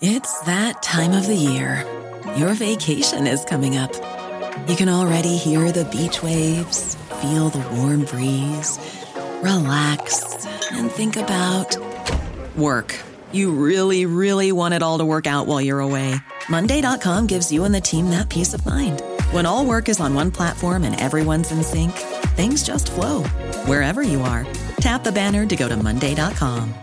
It's that time of the year. Your vacation is coming up. You can already hear the beach waves, feel the warm breeze, relax, and think about work. You really, really want it all to work out while you're away. Monday.com gives you and the team that peace of mind. When all work is on one platform and everyone's in sync, things just flow. Wherever you are, tap the banner to go to Monday.com.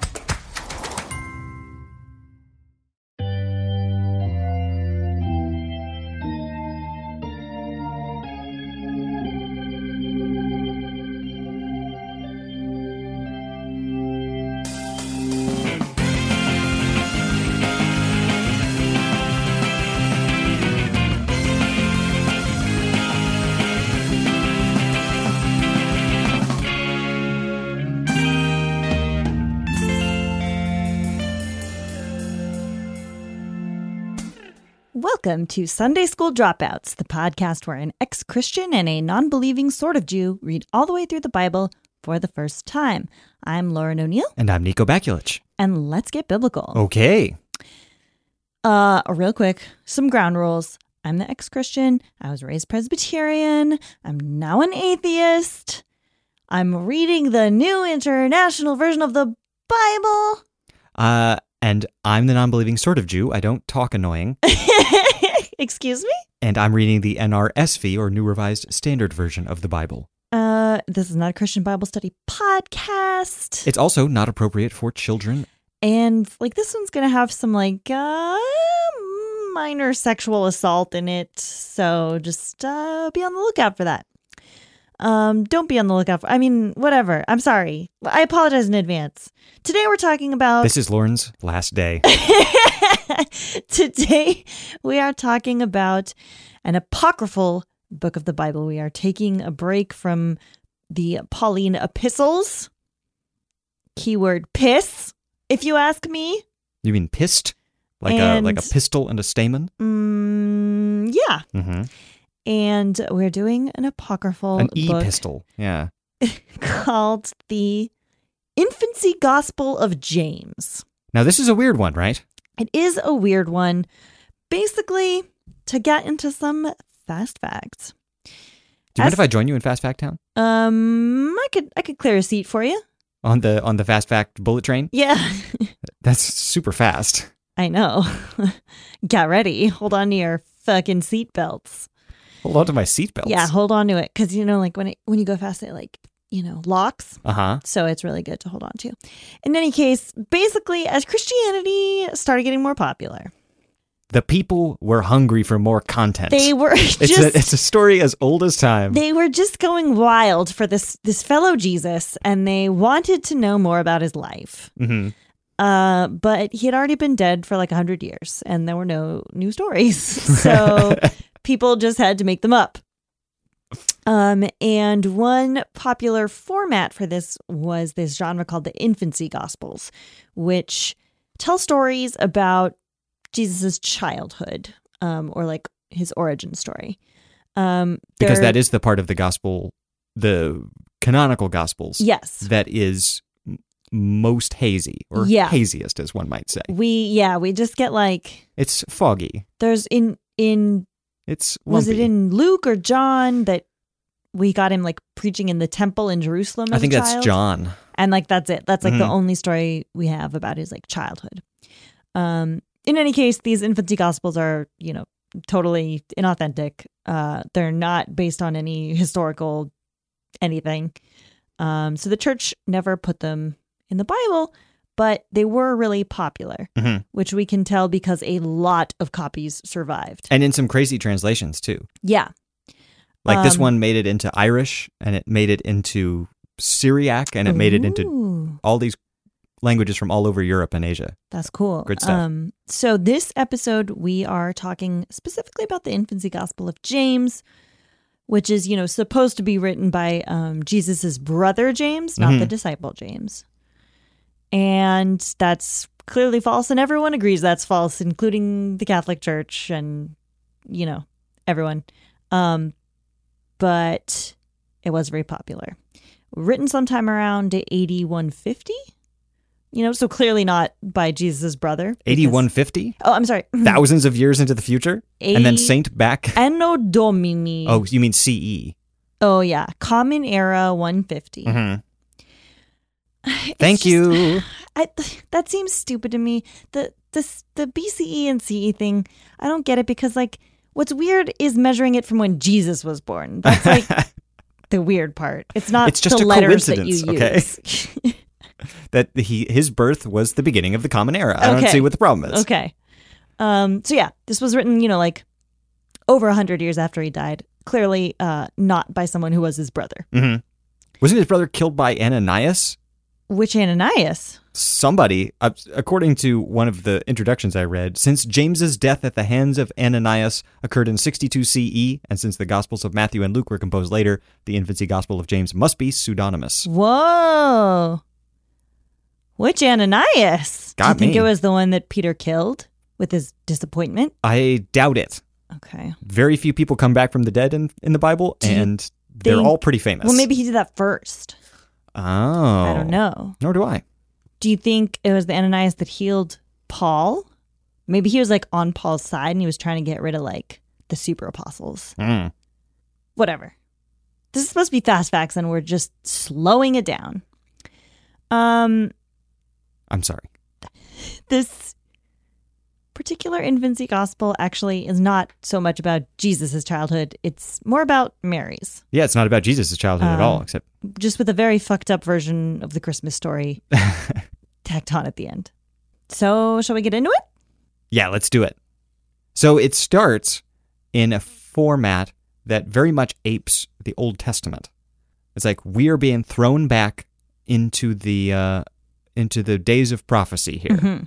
Welcome to Sunday School Dropouts, the podcast where an ex-Christian and a non-believing sort of Jew read all the way through the Bible for the first time. I'm Lauren O'Neill. And I'm Nico Bakulich. And let's get biblical. Okay. Real quick, some ground rules. I'm the ex-Christian. I was raised Presbyterian. I'm now an atheist. I'm reading the New International Version of the Bible. And I'm the non-believing sort of Jew. I don't talk annoying. Excuse me? And I'm reading the NRSV, or New Revised Standard Version of the Bible. This is not a Christian Bible study podcast. It's also not appropriate for children. And this one's going to have some minor sexual assault in it. So just be on the lookout for that. Don't be on the lookout for, whatever. I'm sorry. I apologize in advance. Today we're talking about... This is Lauren's last day. Today we are talking about an apocryphal book of the Bible. We are taking a break from the Pauline epistles. Keyword piss, if you ask me. You mean pissed? Like a pistol and a stamen? Yeah. Mm-hmm. And we're doing an apocryphal An book e-pistol, yeah. called the Infancy Gospel of James. Now, this is a weird one, right? It is a weird one. Basically, to get into some fast facts. Do you mind if I join you in Fast Fact Town? I could clear a seat for you. On the Fast Fact bullet train? Yeah. That's super fast. I know. Get ready. Hold on to your fucking seat belts. Hold on to my seatbelts. Yeah, hold on to it. Because, when you go fast, it, locks. Uh-huh. So it's really good to hold on to. In any case, basically, as Christianity started getting more popular, the people were hungry for more content. they were It's a story as old as time. They were just going wild for this fellow Jesus, and they wanted to know more about his life. Mm-hmm. But he had already been dead for 100 years, and there were no new stories. So... people just had to make them up. And one popular format for this was this genre called the Infancy Gospels, which tell stories about Jesus's childhood, or his origin story. Because that is the part of the gospel, the canonical gospels. Yes. That is most hazy, or haziest, as one might say. We just get it's foggy. There's It's lumpy. Was it in Luke or John that we got him preaching in the temple in Jerusalem as I think a that's child? John. And that's it. That's the only story we have about his childhood. In any case, these infancy gospels are, totally inauthentic. They're not based on any historical anything. So the church never put them in the Bible, but they were really popular, which we can tell because a lot of copies survived. And in some crazy translations, too. Yeah. This one made it into Irish, and it made it into Syriac, and it made it into all these languages from all over Europe and Asia. That's cool. Good stuff. So this episode, we are talking specifically about the Infancy Gospel of James, which is, supposed to be written by Jesus's brother James, not the disciple James. And that's clearly false, and everyone agrees that's false, including the Catholic Church and, everyone. But it was very popular. Written sometime around AD 150. So clearly not by Jesus' brother. 8150? Oh, I'm sorry. Thousands of years into the future? And then Saint back? Anno Domini. Oh, you mean CE? Oh, yeah. Common Era 150. Thank you. That seems stupid to me. The BCE and CE thing, I don't get it because, like, what's weird is measuring it from when Jesus was born. That's, like, the weird part. It's not it's just the a letters that you coincidence, use. Okay? That his birth was the beginning of the Common Era. I don't see what the problem is. Okay. So, yeah, this was written, like, over 100 years after he died. Clearly not by someone who was his brother. Mm-hmm. Wasn't his brother killed by Ananias? Which Ananias? Somebody, according to one of the introductions I read, since James's death at the hands of Ananias occurred in 62 CE, and since the Gospels of Matthew and Luke were composed later, the infancy Gospel of James must be pseudonymous. Whoa. Which Ananias? Got Do you think me. it was the one that Peter killed with his disappointment? I doubt it. Okay. Very few people come back from the dead in the Bible, and they're all pretty famous. Well, maybe he did that first. Oh. I don't know. Nor do I. Do you think it was the Ananias that healed Paul? Maybe he was like on Paul's side and he was trying to get rid of like the super apostles. Whatever. This is supposed to be fast facts and we're just slowing it down. I'm sorry. This particular infancy gospel actually is not so much about Jesus' childhood. It's more about Mary's. Yeah, it's not about Jesus' childhood at all, except just with a very fucked up version of the Christmas story tacked on at the end. So, shall we get into it? Yeah, let's do it. So it starts in a format that very much apes the Old Testament. It's like we are being thrown back into the days of prophecy here.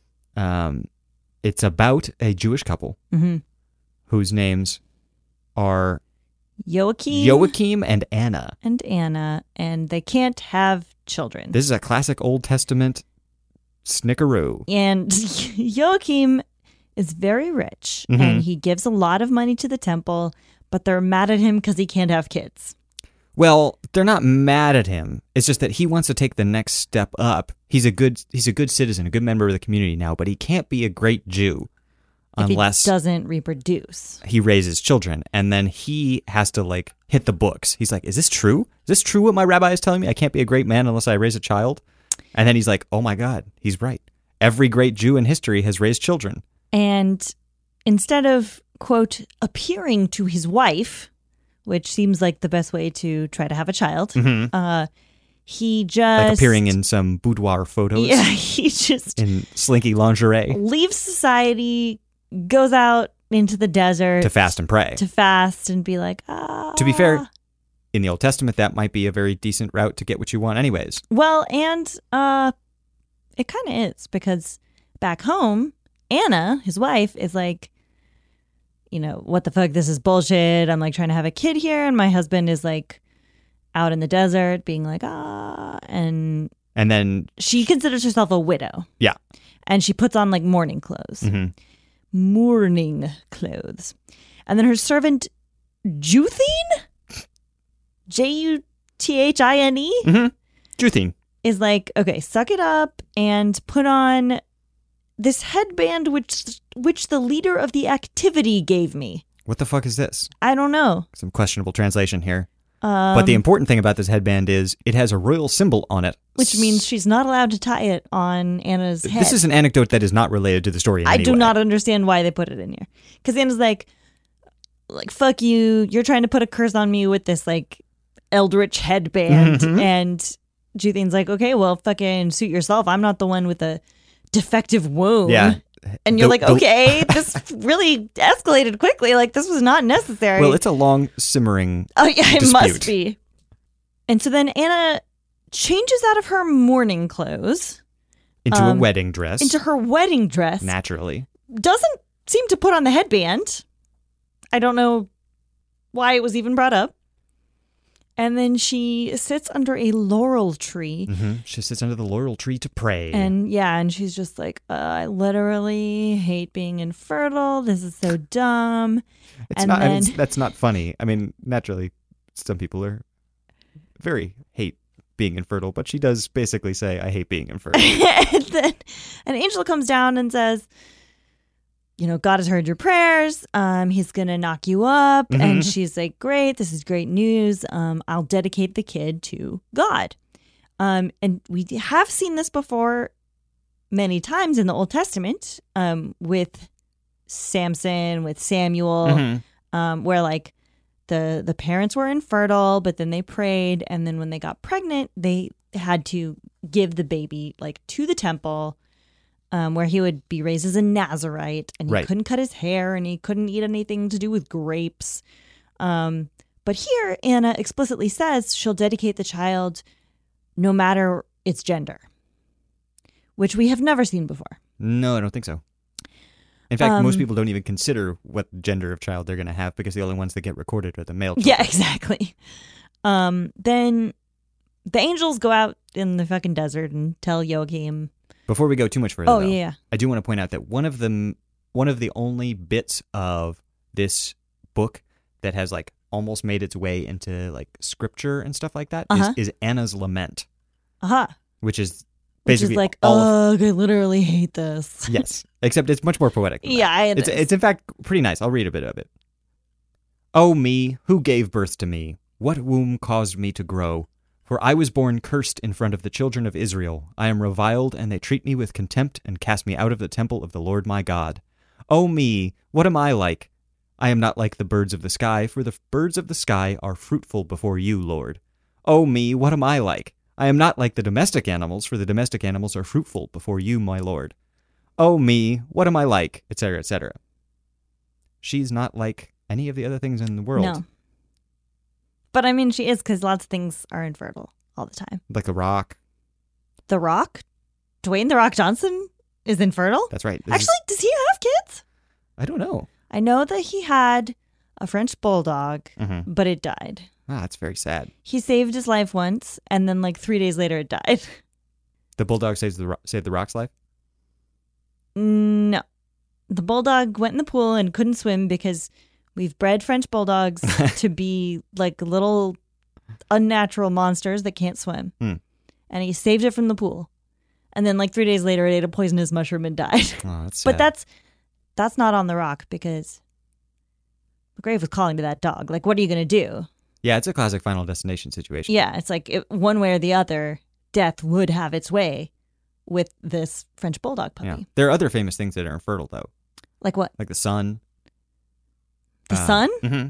It's about a Jewish couple whose names are Joachim and Anna. And they can't have children. This is a classic Old Testament snickeroo. And Joachim is very rich, and he gives a lot of money to the temple, but they're mad at him because he can't have kids. Well, they're not mad at him. It's just that he wants to take the next step up. He's a good citizen, a good member of the community now, but he can't be a great Jew unless he doesn't reproduce. He raises children, and then he has to like hit the books. He's like, "Is this true? Is this true what my rabbi is telling me? I can't be a great man unless I raise a child?" And then he's like, "Oh my God, he's right. Every great Jew in history has raised children." And instead of, quote, appearing to his wife, which seems like the best way to try to have a child, he just... Like appearing in some boudoir photos. Yeah, he just... in slinky lingerie. Leaves society, goes out into the desert. To fast and pray. To fast and be like, ah... To be fair, in the Old Testament, that might be a very decent route to get what you want anyways. Well, and it kind of is, because back home, Anna, his wife, is like, what the fuck, this is bullshit. I'm like trying to have a kid here, and my husband is like out in the desert being like, and then she considers herself a widow. Yeah. And she puts on like mourning clothes. Mourning clothes. And then her servant, Juthine? Juthin? Juthine. Is like, okay, suck it up and put on this headband which the leader of the activity gave me. What the fuck is this? I don't know. Some questionable translation here. But the important thing about this headband is it has a royal symbol on it. Which means she's not allowed to tie it on Anna's head. This is an anecdote that is not related to the story in any way. I do not understand why they put it in here. Because Anna's like, fuck you. You're trying to put a curse on me with this, like, eldritch headband. And Juthine's like, okay, well, fucking suit yourself. I'm not the one with a defective womb. Yeah. And you're like, okay, this really escalated quickly. Like, this was not necessary. Well, it's a long simmering it dispute. must be. And so then Anna changes out of her mourning clothes. Into a wedding dress. Into her wedding dress. Naturally. Doesn't seem to put on the headband. I don't know why it was even brought up. And then she sits under a laurel tree. She sits under the laurel tree to pray. And she's just like, I literally hate being infertile. This is so dumb. That's not funny. I mean, naturally, some people are hate being infertile, but she does basically say, I hate being infertile. And then an angel comes down and says, God has heard your prayers. He's going to knock you up. Mm-hmm. And she's like, great. This is great news. I'll dedicate the kid to God. And we have seen this before many times in the Old Testament with Samson, with Samuel, where like the parents were infertile, but then they prayed. And then when they got pregnant, they had to give the baby like to the temple where he would be raised as a Nazirite, and he couldn't cut his hair, and he couldn't eat anything to do with grapes. But here, Anna explicitly says she'll dedicate the child no matter its gender, which we have never seen before. No, I don't think so. In fact, most people don't even consider what gender of child they're going to have because the only ones that get recorded are the male children. Yeah, exactly. Then the angels go out in the fucking desert and tell Joachim. Before we go too much further, yeah. I do want to point out that one of the only bits of this book that has like almost made its way into like scripture and stuff like that is Anna's lament, which is basically like, I literally hate this. Yes, except it's much more poetic. Yeah, it's in fact pretty nice. I'll read a bit of it. Oh me, who gave birth to me? What womb caused me to grow? For I was born cursed in front of the children of Israel. I am reviled, and they treat me with contempt and cast me out of the temple of the Lord my God. Oh me, what am I like? I am not like the birds of the sky, for the birds of the sky are fruitful before you, Lord. Oh me, what am I like? I am not like the domestic animals, for the domestic animals are fruitful before you, my Lord. Oh me, what am I like? Etc., etc. She's not like any of the other things in the world. No. But I mean, she is, because lots of things are infertile all the time. Like The Rock. The Rock? Dwayne The Rock Johnson is infertile? That's right. Actually, does he have kids? I don't know. I know that he had a French bulldog, but it died. Ah, that's very sad. He saved his life once, and then like 3 days later it died. The bulldog saved the Rock's life? No. The bulldog went in the pool and couldn't swim because we've bred French bulldogs to be like little unnatural monsters that can't swim. And he saved it from the pool. And then like 3 days later, it ate a poisonous mushroom and died. Oh, that's sad. But that's not on The Rock, because the grave was calling to that dog. Like, what are you going to do? Yeah, it's a classic Final Destination situation. Yeah, it's like one way or the other, death would have its way with this French bulldog puppy. Yeah. There are other famous things that are infertile, though. Like what? Like the sun. The sun? Mm-hmm.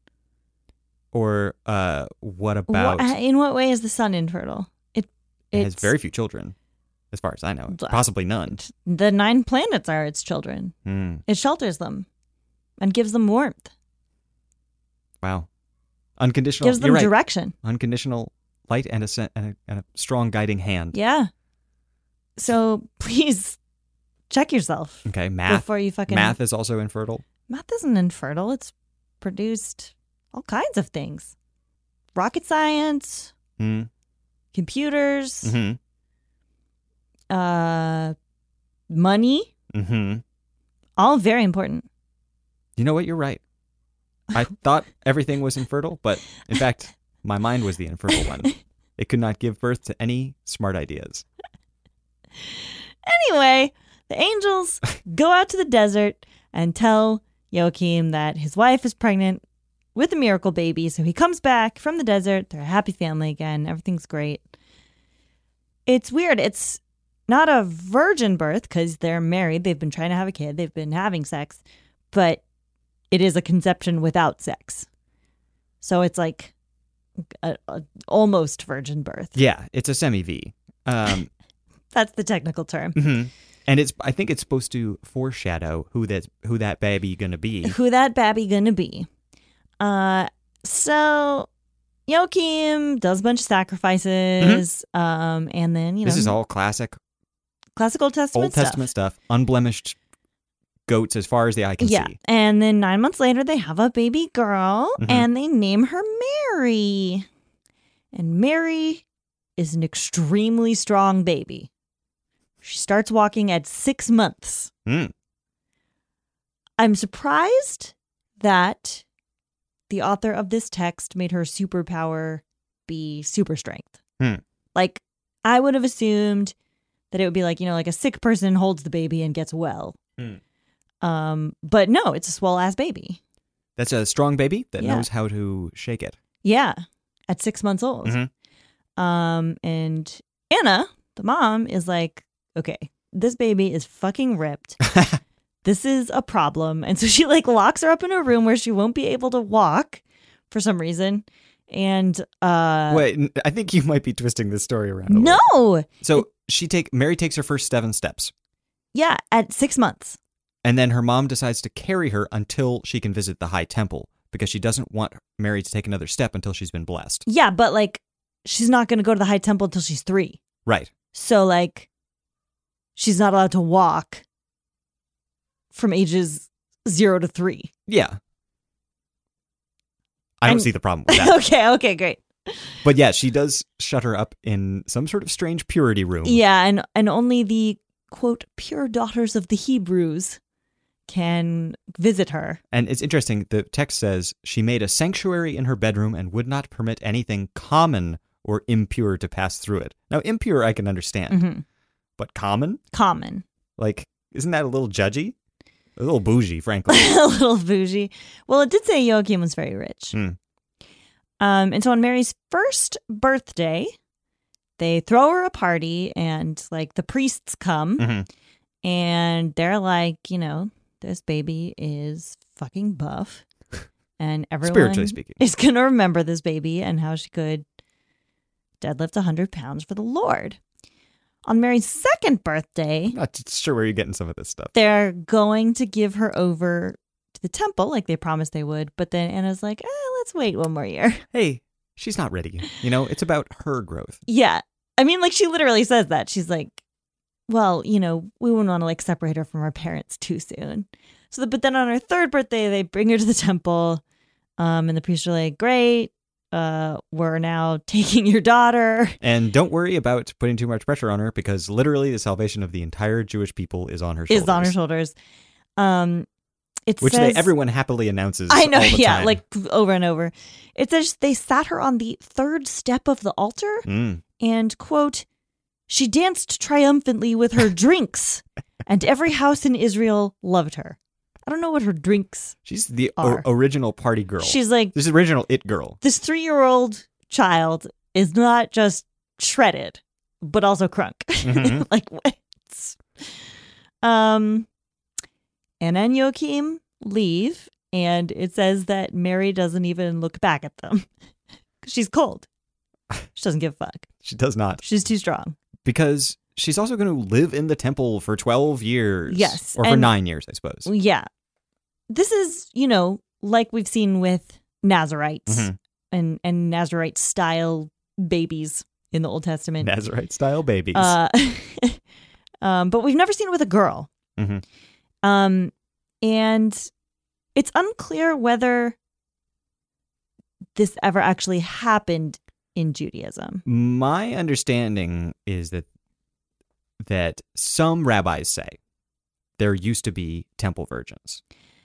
Or what about... in what way is the sun infertile? It has very few children, as far as I know. Possibly none. The 9 planets are its children. It shelters them and gives them warmth. Wow. Unconditional... Gives them direction. Unconditional light and a strong guiding hand. Yeah. So please check yourself. Okay, math. Before you fucking... Math is also infertile. Math isn't infertile. It's produced all kinds of things. Rocket science, computers, money, all very important. You know what? You're right. I thought everything was infertile, but in fact, my mind was the infertile one. It could not give birth to any smart ideas. Anyway, the angels go out to the desert and tell Joachim that his wife is pregnant with a miracle baby. So he comes back from the desert. They're a happy family again. Everything's great. It's weird. It's not a virgin birth because they're married. They've been trying to have a kid. They've been having sex. But it is a conception without sex. So it's like a almost virgin birth. Yeah, it's a semi-V. That's the technical term. And I think it's supposed to foreshadow who that baby gonna be. Who that baby gonna be. So Joachim does a bunch of sacrifices, and then this is all classic Old Testament stuff. Unblemished goats as far as the eye can see. And then 9 months later, they have a baby girl, and they name her Mary. And Mary is an extremely strong baby. She starts walking at 6 months. I'm surprised that the author of this text made her superpower be super strength. Like, I would have assumed that it would be like, like a sick person holds the baby and gets well. But no, it's a swole ass baby. That's a strong baby that knows how to shake it. Yeah, at 6 months old. And Anna, the mom, is like, okay, this baby is fucking ripped. This is a problem. And so she like locks her up in a room where she won't be able to walk for some reason. And wait, I think you might be twisting this story around. No. So Mary takes her first 7 steps. Yeah, at 6 months. And then her mom decides to carry her until she can visit the High Temple because she doesn't want Mary to take another step until she's been blessed. Yeah, but like she's not going to go to the High Temple until she's 3. Right. So like she's not allowed to walk from ages 0 to 3. Yeah. I don't see the problem with that. Okay, great. But yeah, she does shut her up in some sort of strange purity room. Yeah, and only the, quote, pure daughters of the Hebrews can visit her. And it's interesting, the text says, she made a sanctuary in her bedroom and would not permit anything common or impure to pass through it. Now, impure I can understand, but common? Common. Like, isn't that a little judgy? A little bougie, frankly. A little bougie. Well, it did say Joachim was very rich. And so on Mary's first birthday, they throw her a party and like the priests come and they're like, this baby is fucking buff. And everyone spiritually speaking is going to remember this baby and how she could deadlift 100 pounds for the Lord. On Mary's second birthday, I'm not sure where you're getting some of this stuff. They're going to give her over to the temple like they promised they would. But then Anna's like, let's wait one more year. Hey, she's not ready. It's about her growth. Yeah. I mean, like she literally says that. She's like, well, we wouldn't want to like separate her from her parents too soon. But then on her third birthday, they bring her to the temple. And the priests are like, great. We're now taking your daughter. And don't worry about putting too much pressure on her because literally the salvation of the entire Jewish people is on her shoulders. Everyone happily announces. I know, all the time. Like over and over. It says they sat her on the third step of the altar and, quote, she danced triumphantly with her drinks and every house in Israel loved her. I don't know what her drinks She's the are. Original party girl. She's like... This is original it girl. This 3-year-old child is not just shredded, but also crunk. Like, what? Anna and Joachim leave, and it says that Mary doesn't even look back at them. She's cold. She doesn't give a fuck. She does not. She's too strong. Because she's also going to live in the temple for 12 years. Yes. Or for 9 years, I suppose. Yeah. This is, like we've seen with Nazarites and Nazarite style babies in the Old Testament. Nazarite style babies. But we've never seen it with a girl. And it's unclear whether this ever actually happened in Judaism. My understanding is that some rabbis say there used to be temple virgins.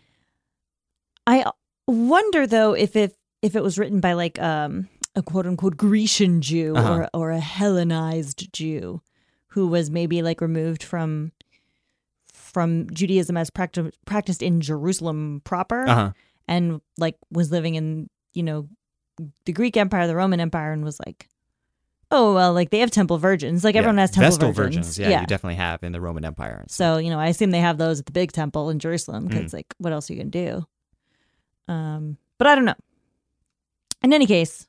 I wonder though if it was written by like a quote unquote Grecian Jew or a Hellenized Jew who was maybe like removed from Judaism as practiced in Jerusalem proper and like was living in, the Greek Empire, the Roman Empire, and was like, oh, well, like they have temple virgins. Like everyone has temple Vestal virgins. Yeah, you definitely have in the Roman Empire. So, I assume they have those at the big temple in Jerusalem because like what else are you going to do? But I don't know. In any case,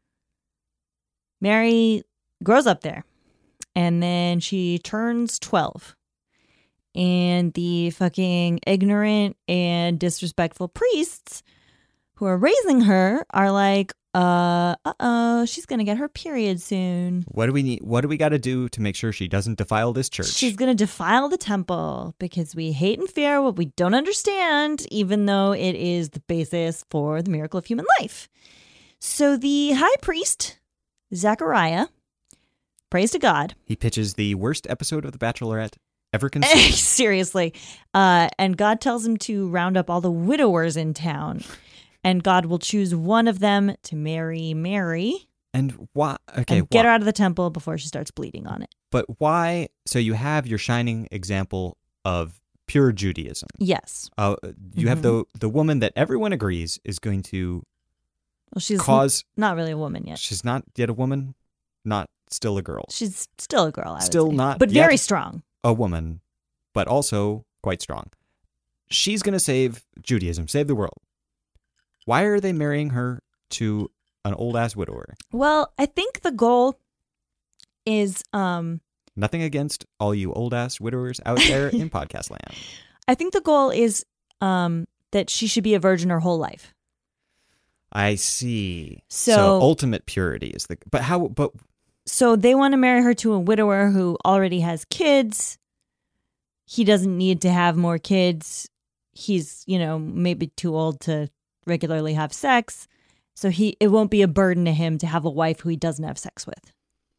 Mary grows up there and then she turns 12. And the fucking ignorant and disrespectful priests who are raising her are like, she's going to get her period soon. What do we need? What do we got to do to make sure she doesn't defile this church? She's going to defile the temple because we hate and fear what we don't understand, even though it is the basis for the miracle of human life. So the high priest, Zechariah, prays to God. He pitches the worst episode of The Bachelorette ever conceived. Seriously. And God tells him to round up all the widowers in town. And God will choose one of them to marry Mary, And why? Okay, and get her out of the temple before she starts bleeding on it. But why? So you have your shining example of pure Judaism. Yes. You have the woman that everyone agrees is going to she's cause. Not really a woman yet. She's not yet a woman, not still a girl. She's still a girl, I would Still say. not But yet very strong. a woman, but also quite strong. She's going to save Judaism, save the world. Why are they marrying her to an old-ass widower? Well, I think the goal is... Nothing against all you old-ass widowers out there in podcast land. I think the goal is that she should be a virgin her whole life. I see. So ultimate purity is the... But how... But so they want to marry her to a widower who already has kids. He doesn't need to have more kids. He's, maybe too old to regularly have sex. So it won't be a burden to him to have a wife who he doesn't have sex with.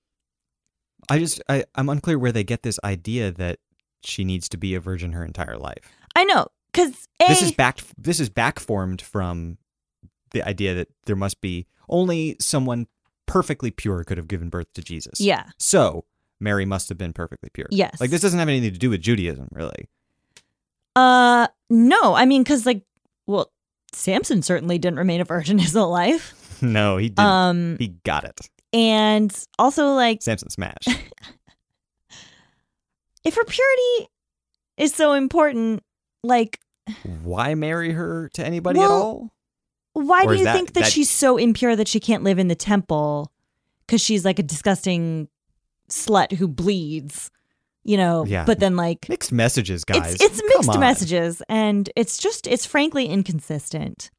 I'm unclear where they get this idea that she needs to be a virgin her entire life. I know, because this is backformed from the idea that there must be only someone perfectly pure could have given birth to Jesus. Yeah. So Mary must have been perfectly pure. Yes. Like, this doesn't have anything to do with Judaism, really. No. I mean, because Samson certainly didn't remain a virgin his whole life. No, he didn't. He got it. And also, Samson smash. If her purity is so important, why marry her to anybody at all? Why do you think that she's so impure that she can't live in the temple? Because she's a disgusting slut who bleeds, Yeah. But then mixed messages, guys. It's mixed messages, and it's frankly inconsistent.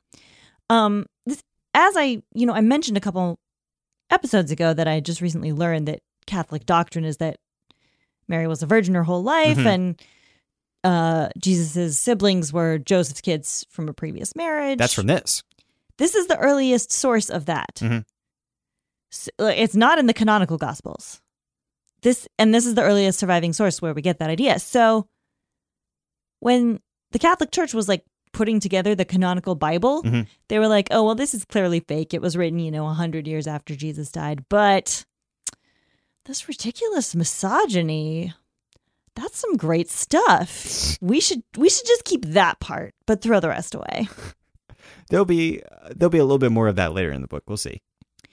As I mentioned a couple episodes ago that I just recently learned that Catholic doctrine is that Mary was a virgin her whole life, and Jesus' siblings were Joseph's kids from a previous marriage. That's from this. This is the earliest source of that. Mm-hmm. So, it's not in the canonical Gospels. This is the earliest surviving source where we get that idea. So when the Catholic Church was putting together the canonical Bible, they were like, oh, well, this is clearly fake. It was written, 100 years after Jesus died. But this ridiculous misogyny, that's some great stuff. We should just keep that part, but throw the rest away. There'll be a little bit more of that later in the book. We'll see.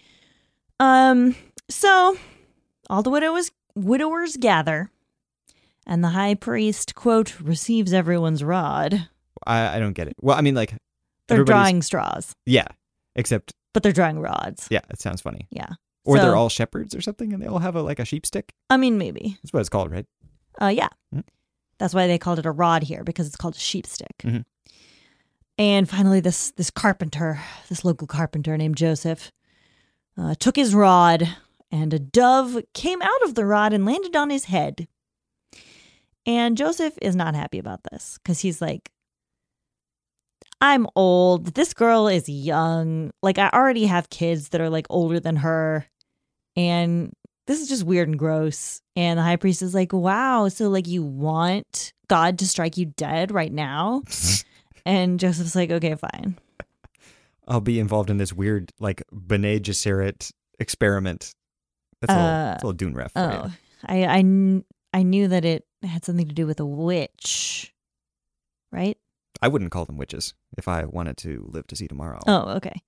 So all the widowers gather, and the high priest, quote, receives everyone's rod. I don't get it. Well, I mean, they're drawing straws. Yeah, except... But they're drawing rods. Yeah, it sounds funny. Yeah. Or they're all shepherds or something, and they all have a sheep stick. I mean, maybe. That's what it's called, right? Yeah. Mm-hmm. That's why they called it a rod here, because it's called a sheep stick. Mm-hmm. And finally, this carpenter, this local carpenter named Joseph, took his rod, and a dove came out of the rod and landed on his head. And Joseph is not happy about this, because he's like, I'm old. This girl is young. I already have kids that are older than her. And this is just weird and gross. And the high priest is like, wow, so you want God to strike you dead right now? And Joseph's like, okay, fine. I'll be involved in this weird B'nai Gesserit experiment. That's a little Dune ref. Oh, I knew that it had something to do with a witch, right? I wouldn't call them witches if I wanted to live to see tomorrow. Oh, okay.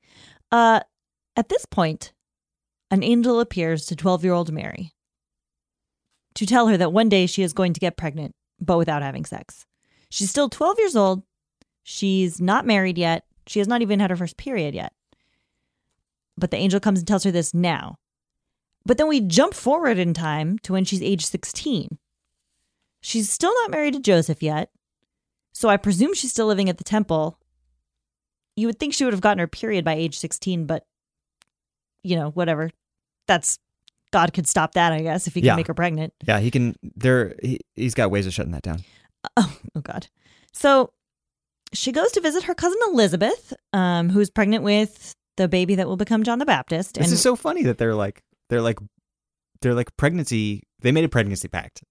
At this point, an angel appears to 12-year-old Mary to tell her that one day she is going to get pregnant, but without having sex. She's still 12 years old. She's not married yet. She has not even had her first period yet. But the angel comes and tells her this now. But then we jump forward in time to when she's age 16. She's still not married to Joseph yet. So I presume she's still living at the temple. You would think she would have gotten her period by age 16, but, whatever. God could stop that, I guess, if he can make her pregnant. Yeah, he can. He's got ways of shutting that down. Oh, God. So she goes to visit her cousin Elizabeth, who's pregnant with the baby that will become John the Baptist. This is so funny that they're pregnancy. They made a pregnancy pact.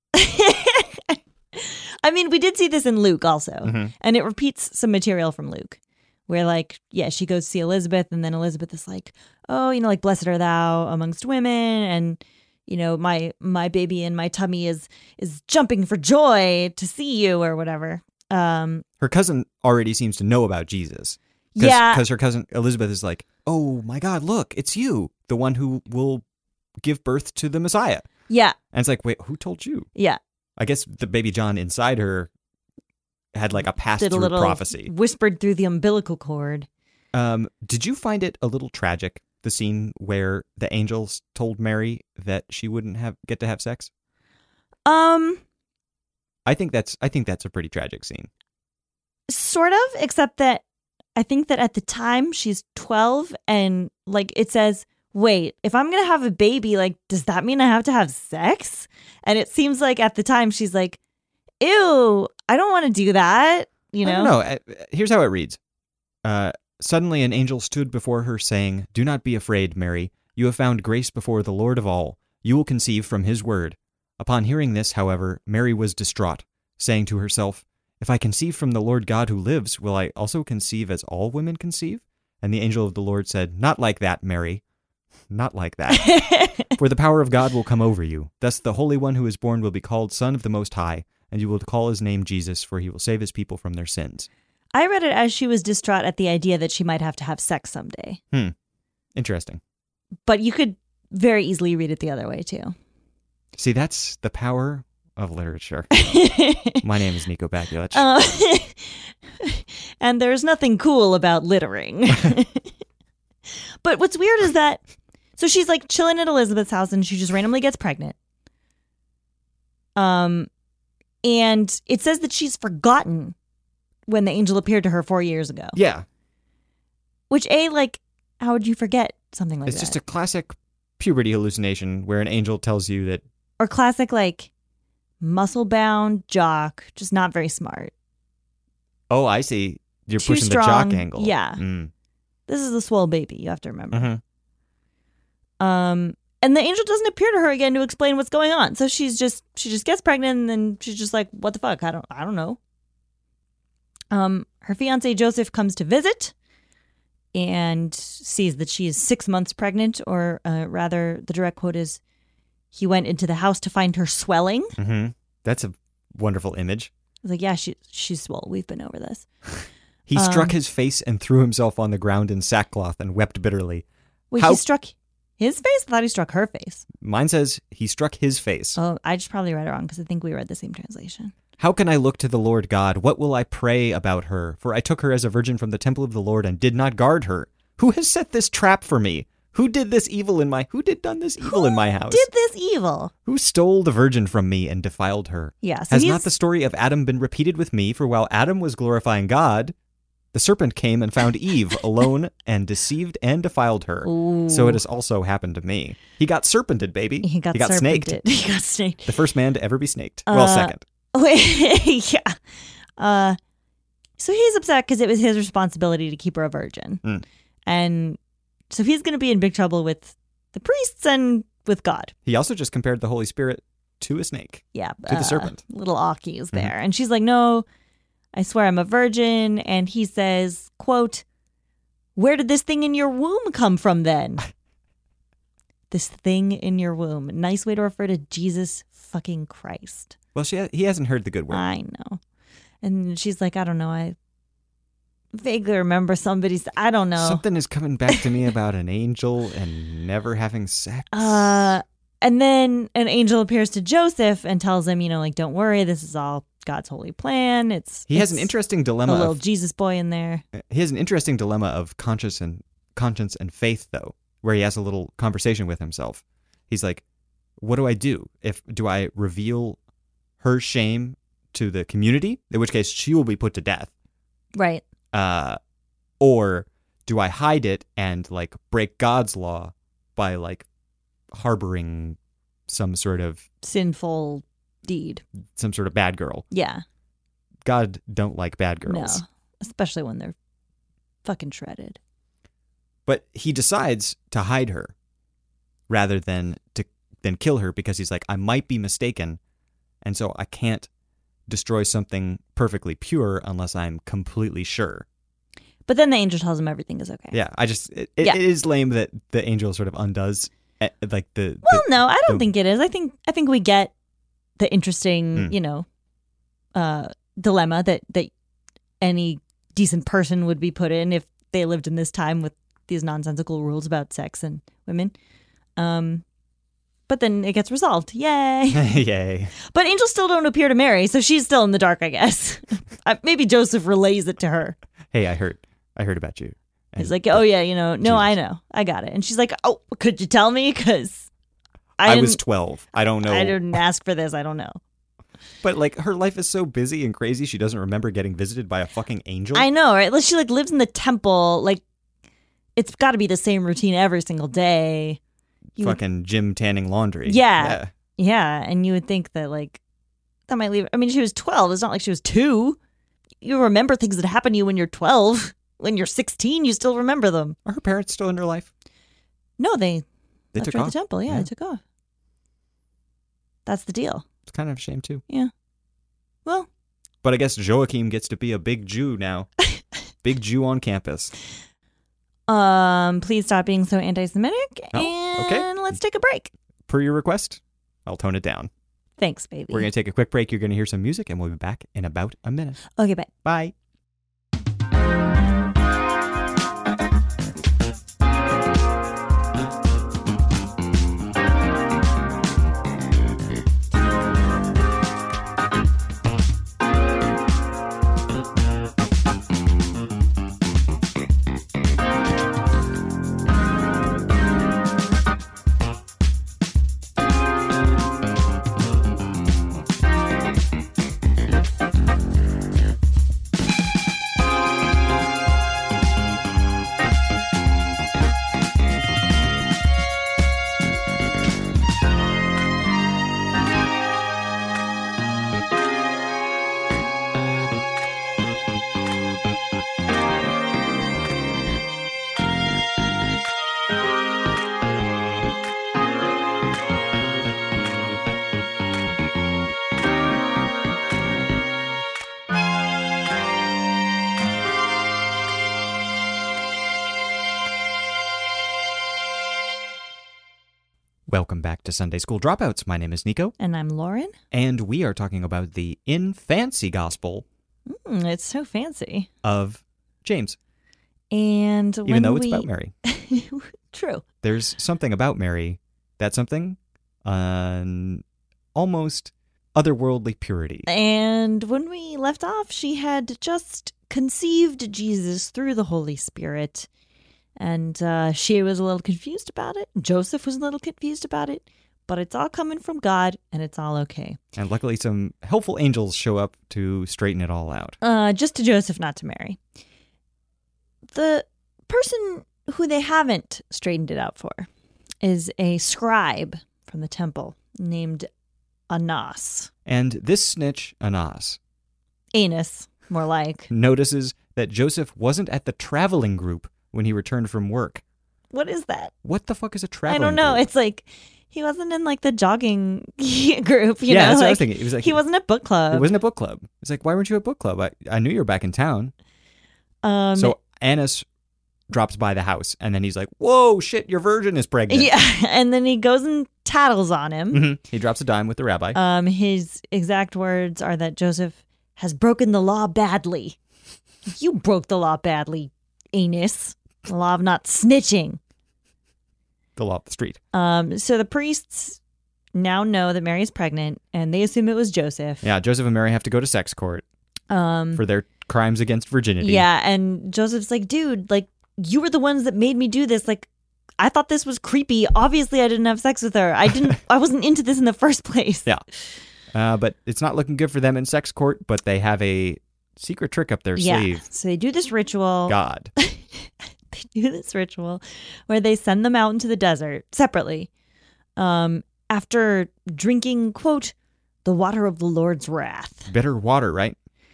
I mean, we did see this in Luke also, and it repeats some material from Luke, where like, yeah, she goes to see Elizabeth, and then Elizabeth is like, oh, like, blessed are thou amongst women, and my baby in my tummy is jumping for joy to see you, or whatever. Her cousin already seems to know about Jesus. Yeah. Because her cousin Elizabeth is like, oh my God, look, it's you, the one who will give birth to the Messiah. Yeah. And it's like, wait, who told you? Yeah. I guess the baby John inside her had like a pass-through prophecy. Whispered through the umbilical cord. Did you find it a little tragic, the scene where the angels told Mary that she wouldn't get to have sex? I think that's a pretty tragic scene. Sort of, except that I think that at the time she's 12, and like it says, wait, if I'm going to have a baby, like, does that mean I have to have sex? And it seems like at the time she's like, ew, I don't want to do that. I don't know. Here's how it reads. Suddenly an angel stood before her saying, "Do not be afraid, Mary. You have found grace before the Lord of all. You will conceive from his word." Upon hearing this, however, Mary was distraught, saying to herself, "If I conceive from the Lord God who lives, will I also conceive as all women conceive?" And the angel of the Lord said, "Not like that, Mary. Not like that. For the power of God will come over you. Thus the Holy One who is born will be called Son of the Most High, and you will call his name Jesus, for he will save his people from their sins." I read it as she was distraught at the idea that she might have to have sex someday. Interesting. But you could very easily read it the other way, too. See, that's the power of literature. My name is Nico Bakulich. And there's nothing cool about littering. But what's weird is that, so she's like chilling at Elizabeth's house and she just randomly gets pregnant. And it says that she's forgotten when the angel appeared to her 4 years ago. Yeah. Which, like, how would you forget something like that? It's just a classic puberty hallucination where an angel tells you that. Or classic, like, muscle-bound jock, just not very smart. Oh, I see. You're Too pushing strong. the jock angle. Yeah. This is a swole baby, you have to remember. Mm-hmm. And the angel doesn't appear to her again to explain what's going on. So she just gets pregnant, and then she's just like, what the fuck? I don't know. Her fiance Joseph comes to visit and sees that she is 6 months pregnant, or rather, the direct quote is, he went into the house to find her swelling. Mm-hmm. That's a wonderful image. I was like, yeah, she's swole. We've been over this. He struck his face and threw himself on the ground in sackcloth and wept bitterly. Wait, he struck his face? I thought he struck her face. Mine says he struck his face. Oh, I just probably read it wrong because I think we read the same translation. "How can I look to the Lord God? What will I pray about her? For I took her as a virgin from the temple of the Lord and did not guard her. Who has set this trap for me? Who did this evil in my house? Did this evil? Who stole the virgin from me and defiled her? Yeah. So Has not the story of Adam been repeated with me? For while Adam was glorifying God, the serpent came and found Eve alone and deceived and defiled her. Ooh. So it has also happened to me." He got serpented, baby. He got snaked. He got snaked. The first man to ever be snaked. Well, second. Wait, yeah. So he's upset because it was his responsibility to keep her a virgin. And so he's going to be in big trouble with the priests and with God. He also just compared the Holy Spirit to a snake. Yeah. To the serpent. Little Aki is there. And she's like, no, I swear I'm a virgin. And he says, quote, "Where did this thing in your womb come from then?" This thing in your womb. Nice way to refer to Jesus fucking Christ. Well, he hasn't heard the good word. I know. And she's like, I don't know. I vaguely remember I don't know. Something is coming back to me about an angel and never having sex. And then an angel appears to Joseph and tells him, like, don't worry, this is all God's holy plan. He has an interesting dilemma. A little Jesus boy in there. He has an interesting dilemma of conscience and faith, though, where he has a little conversation with himself. He's like, what do I do? Do I reveal her shame to the community, in which case she will be put to death? Right. Or do I hide it and like break God's law by like harboring some sort of sinful deed, some sort of bad girl? Yeah. God don't like bad girls. No, especially when they're fucking shredded. But he decides to hide her rather than kill her because he's like, I might be mistaken, and so I can't destroy something perfectly pure unless I'm completely sure. But then the angel tells him everything is okay. Yeah, it is lame that the angel sort of undoes like the. Well, no, I don't think it is. I think we get the interesting, dilemma that any decent person would be put in if they lived in this time with these nonsensical rules about sex and women. But then it gets resolved. Yay. Yay. But angels still don't appear to Mary, so she's still in the dark, I guess. Maybe Joseph relays it to her. Hey, I heard about you. And he's like, oh yeah, no, Jesus. I know. I got it. And she's like, oh, could you tell me? Because I was 12. I don't know. I didn't ask for this. I don't know. But like her life is so busy and crazy, she doesn't remember getting visited by a fucking angel. I know, right? She like lives in the temple. Like it's got to be the same routine every single day. Fucking gym tanning laundry. Yeah. And you would think that like that might leave. I mean, she was 12. It's not like she was 2. You remember things that happen to you when you're 12. When you're 16, you still remember them. Are her parents still in her life? No, they took her off. At the temple. Yeah, they took off. That's the deal. It's kind of a shame too. Yeah. Well. But I guess Joachim gets to be a big Jew now. Big Jew on campus. Please stop being so anti-Semitic. Oh, okay. And let's take a break. Per your request, I'll tone it down. Thanks, baby. We're going to take a quick break. You're going to hear some music, and we'll be back in about a minute. Okay, bye. Bye. Welcome back to Sunday School Dropouts. My name is Nico. And I'm Lauren. And we are talking about the infancy gospel. It's so fancy. Of James. And even though it's about Mary. True. There's something about Mary. That's something almost otherworldly purity. And when we left off, she had just conceived Jesus through the Holy Spirit. And she was a little confused about it. Joseph was a little confused about it. But it's all coming from God, and it's all okay. And luckily some helpful angels show up to straighten it all out. Just to Joseph, not to Mary. The person who they haven't straightened it out for is a scribe from the temple named Annas. And this snitch, Annas, more like, notices that Joseph wasn't at the traveling group when he returned from work. What is that? What the fuck is a traveling group? I don't know. Group? It's like he wasn't in like the jogging group. You know? That's what I was thinking. It was like he wasn't at book club. It wasn't a book club. It's like, why weren't you at book club? I knew you were back in town. So Annas drops by the house, and then he's like, "Whoa, shit! Your virgin is pregnant." Yeah, and then he goes and tattles on him. Mm-hmm. He drops a dime with the rabbi. His exact words are that Joseph has broken the law badly. You broke the law badly, Annas. The law of not snitching. The law of the street. So the priests now know that Mary is pregnant, and they assume it was Joseph. Yeah, Joseph and Mary have to go to sex court for their crimes against virginity. Yeah, and Joseph's like, dude, like, you were the ones that made me do this. Like, I thought this was creepy. Obviously, I didn't have sex with her. I wasn't into this in the first place. Yeah. But it's not looking good for them in sex court, but they have a secret trick up their sleeve. So they do this ritual. God. They do this ritual where they send them out into the desert separately after drinking, quote, the water of the Lord's wrath. Bitter water, right?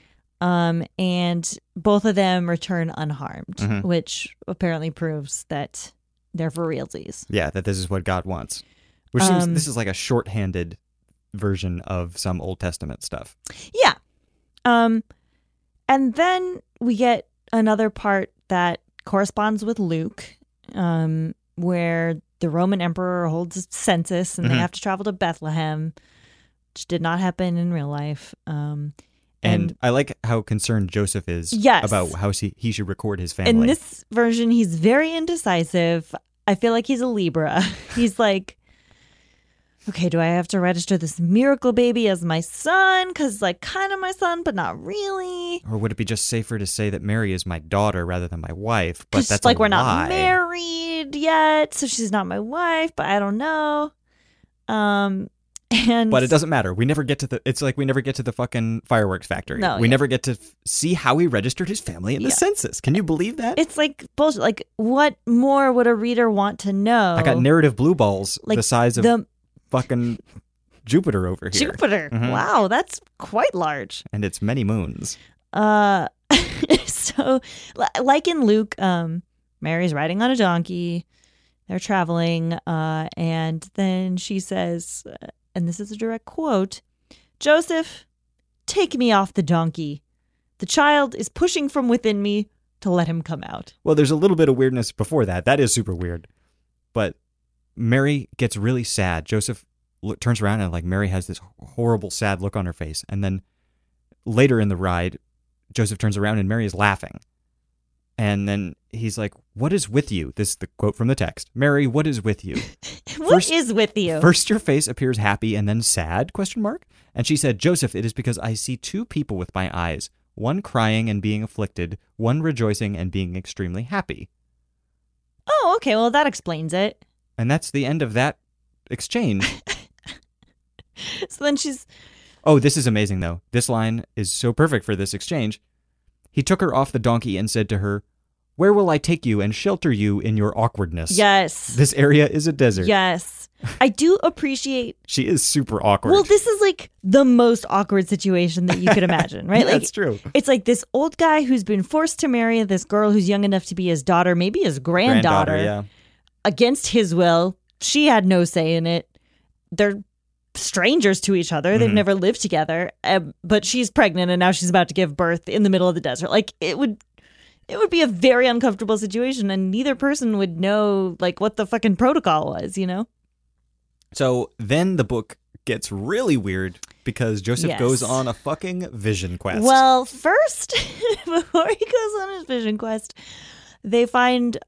And both of them return unharmed, which apparently proves that they're for realsies. Yeah, that this is what God wants. Which seems this is like a shorthanded version of some Old Testament stuff. Yeah. And then we get another part that corresponds with Luke, where the Roman emperor holds a census and they have to travel to Bethlehem, which did not happen in real life. And I like how concerned Joseph is about how he should record his family. In this version, he's very indecisive. I feel like he's a Libra. He's like, okay, do I have to register this miracle baby as my son? Because, like, kind of my son, but not really. Or would it be just safer to say that Mary is my daughter rather than my wife? But that's like, a we're lie. not married yet, so she's not my wife, but I don't know. But it doesn't matter. We never get to it's like we never get to the fucking fireworks factory. No, we never get to see how he registered his family in the census. Can you believe that? It's like bullshit. Like, what more would a reader want to know? I got narrative blue balls the size of fucking Jupiter over here. Jupiter. Mm-hmm. Wow, that's quite large. And it's many moons. So, like in Luke, Mary's riding on a donkey. They're traveling, and then she says, and this is a direct quote, "Joseph, take me off the donkey. The child is pushing from within me to let him come out." Well, there's a little bit of weirdness before that. That is super weird. But Mary gets really sad. Joseph turns around and, like, Mary has this horrible, sad look on her face. And then later in the ride, Joseph turns around and Mary is laughing. And then he's like, "What is with you?" This is the quote from the text. "Mary, what is with you?" What is with you? First your face appears happy and then sad, ? And she said, "Joseph, it is because I see two people with my eyes, one crying and being afflicted, one rejoicing and being extremely happy." Oh, okay. Well, that explains it. And that's the end of that exchange. So then she's... Oh, this is amazing, though. This line is so perfect for this exchange. "He took her off the donkey and said to her, 'Where will I take you and shelter you in your awkwardness?'" Yes. This area is a desert. Yes. I do appreciate... She is super awkward. Well, this is like the most awkward situation that you could imagine, right? Yeah, like, that's true. It's like this old guy who's been forced to marry this girl who's young enough to be his daughter, maybe his granddaughter, against his will. She had no say in it. They're strangers to each other. They've never lived together, but she's pregnant and now she's about to give birth in the middle of the desert. Like, it would be a very uncomfortable situation, and neither person would know, like, what the fucking protocol was, you know? So then the book gets really weird because Joseph goes on a fucking vision quest. Well, first, before he goes on his vision quest, they find,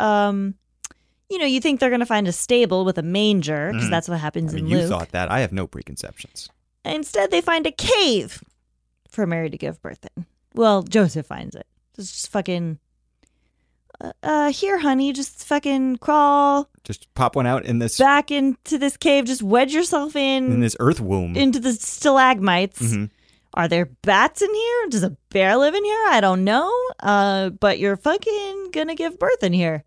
you think they're going to find a stable with a manger, because that's what happens in Luke. You thought that. I have no preconceptions. Instead, they find a cave for Mary to give birth in. Well, Joseph finds it. Just fucking... here, honey, just fucking crawl. Just pop one out in this... back into this cave. Just wedge yourself in this earth womb. Into the stalagmites. Mm-hmm. Are there bats in here? Does a bear live in here? I don't know. But you're fucking gonna give birth in here.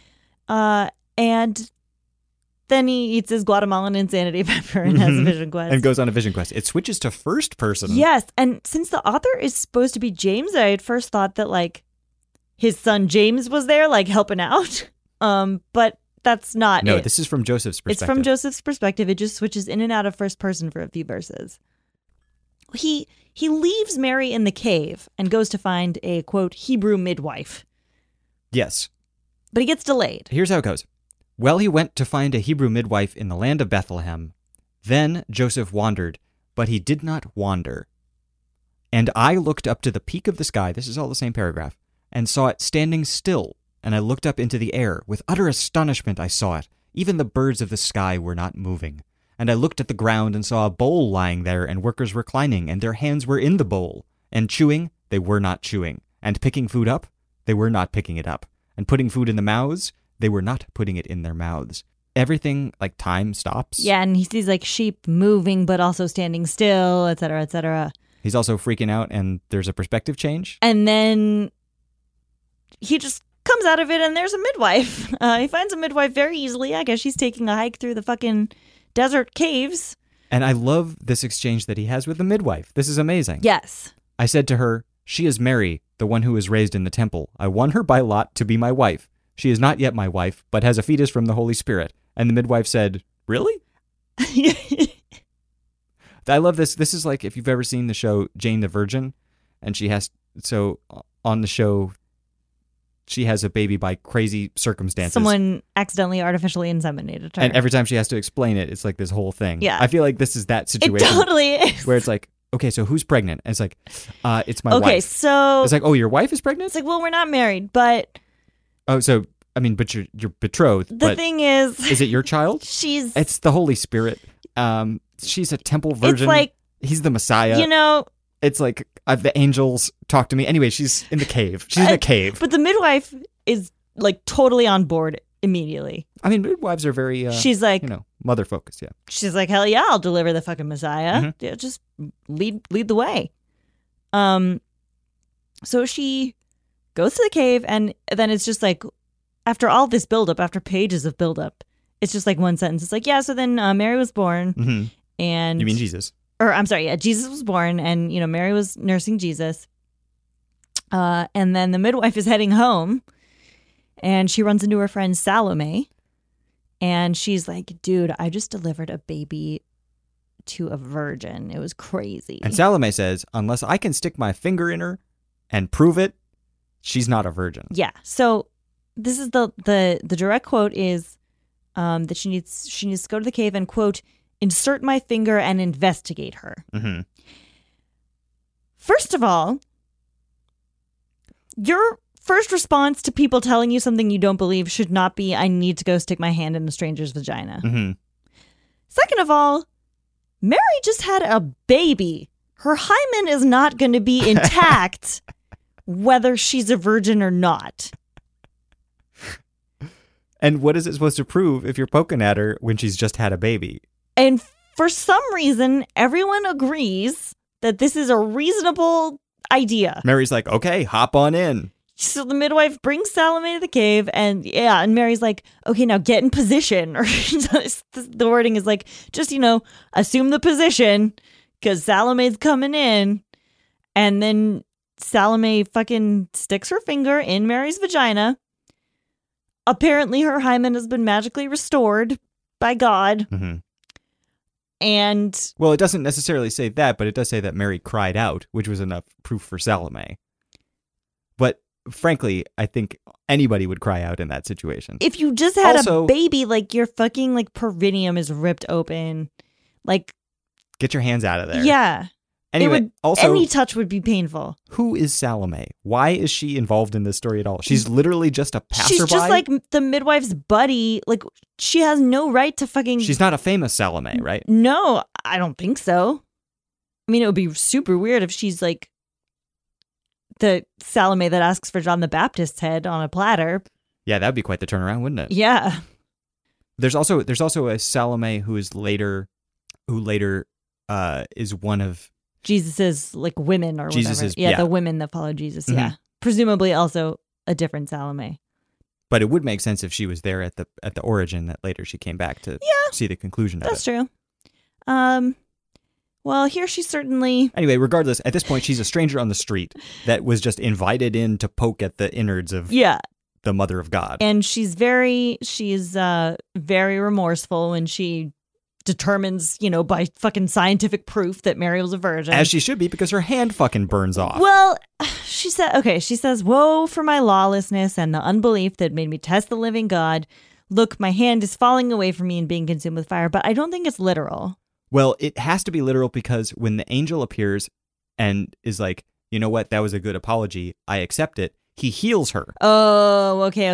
And then he eats his Guatemalan insanity pepper and has a vision quest. And goes on a vision quest. It switches to first person. Yes, and since the author is supposed to be James, I had first thought that, like, his son James was there, like, helping out. But that's not No, it. this is from Joseph's perspective. It's from Joseph's perspective. It just switches in and out of first person for a few verses. He leaves Mary in the cave and goes to find a, quote, Hebrew midwife. Yes. But he gets delayed. Here's how it goes. "Well, he went to find a Hebrew midwife in the land of Bethlehem. Then Joseph wandered, but he did not wander. And I looked up to the peak of the sky," this is all the same paragraph, "and saw it standing still. And I looked up into the air. With utter astonishment I saw it. Even the birds of the sky were not moving. And I looked at the ground and saw a bowl lying there, and workers reclining, and their hands were in the bowl. And chewing, they were not chewing. And picking food up, they were not picking it up. And putting food in the mouths, they were not putting it in their mouths." Everything, like, time stops. Yeah, and he sees, like, sheep moving but also standing still, et cetera, et cetera. He's also freaking out, and there's a perspective change. And then he just comes out of it, and there's a midwife. He finds a midwife very easily. I guess she's taking a hike through the fucking desert caves. And I love this exchange that he has with the midwife. This is amazing. Yes. "I said to her, 'She is Mary, the one who was raised in the temple. I won her by lot to be my wife. She is not yet my wife, but has a fetus from the Holy Spirit.' And the midwife said, 'Really?'" I love this. This is like if you've ever seen the show Jane the Virgin, and she has... So on the show, she has a baby by crazy circumstances. Someone accidentally artificially inseminated her. And every time she has to explain it, it's like this whole thing. Yeah. I feel like this is that situation. It totally is. Where it's like, okay, so who's pregnant? And it's like, it's my wife. Okay, so... It's like, oh, your wife is pregnant? It's like, well, we're not married, but... Oh, so, I mean, but you're betrothed. The thing is... Is it your child? It's the Holy Spirit. She's a temple virgin. It's like... He's the Messiah. You know... It's like, the angels talk to me. Anyway, she's in the cave. She's in a cave. But the midwife is, like, totally on board immediately. I mean, midwives are very... she's like... You know, mother-focused, yeah. She's like, hell yeah, I'll deliver the fucking Messiah. Mm-hmm. Yeah, just lead the way. So she goes to the cave, and then it's just like, after all this buildup, after pages of buildup, it's just like one sentence. It's like, yeah, so then Mary was born, Mm-hmm. and... You mean Jesus? Or, I'm sorry, yeah, Jesus was born, and, you know, Mary was nursing Jesus. And then the midwife is heading home, and she runs into her friend Salome, and she's like, dude, I just delivered a baby to a virgin. It was crazy. And Salome says, unless I can stick my finger in her and prove it, she's not a virgin. Yeah. So this is the direct quote is that she needs to go to the cave and, quote, insert my finger and investigate her. Mm-hmm. First of all, your first response to people telling you something you don't believe should not be, I need to go stick my hand in a stranger's vagina. Mm-hmm. Second of all, Mary just had a baby. Her hymen is not going to be intact whether she's a virgin or not. And what is it supposed to prove if you're poking at her when she's just had a baby? And for some reason, everyone agrees that this is a reasonable idea. Mary's like, okay, hop on in. So the midwife brings Salome to the cave, and Mary's like, okay, now get in position. Or the wording is like, just, you know, assume the position, because Salome's coming in. And then Salome fucking sticks her finger in Mary's vagina. Apparently her hymen has been magically restored by God. Mm-hmm. And... Well, it doesn't necessarily say that, but it does say that Mary cried out, which was enough proof for Salome. But frankly, I think anybody would cry out in that situation. If you just had a baby, like, your fucking, like, perineum is ripped open. Like... Get your hands out of there. Yeah. Anyway, any touch would be painful. Who is Salome? Why is she involved in this story at all? She's literally just a passerby? She's just like the midwife's buddy. Like, she has no right to fucking... She's not a famous Salome, right? No, I don't think so. I mean, it would be super weird if she's like the Salome that asks for John the Baptist's head on a platter. Yeah, that would be quite the turnaround, wouldn't it? Yeah. There's also a Salome who later is one of Jesus's like women or whatever. Yeah, the women that follow Jesus. Mm-hmm. Yeah, presumably also a different Salome. But it would make sense if she was there at the origin, that later she came back to see the conclusion of it. That's true. Well, here she certainly... Anyway, regardless, at this point, she's a stranger on the street that was just invited in to poke at the innards of the Mother of God. And she's very remorseful when she determines, you know, by fucking scientific proof that Mary was a virgin. As she should be, because her hand fucking burns off. Well, she says, woe for my lawlessness and the unbelief that made me test the living God. Look, my hand is falling away from me and being consumed with fire. But I don't think it's literal. Well, it has to be literal because when the angel appears and is like, you know what, that was a good apology, I accept it, he heals her. Oh, okay.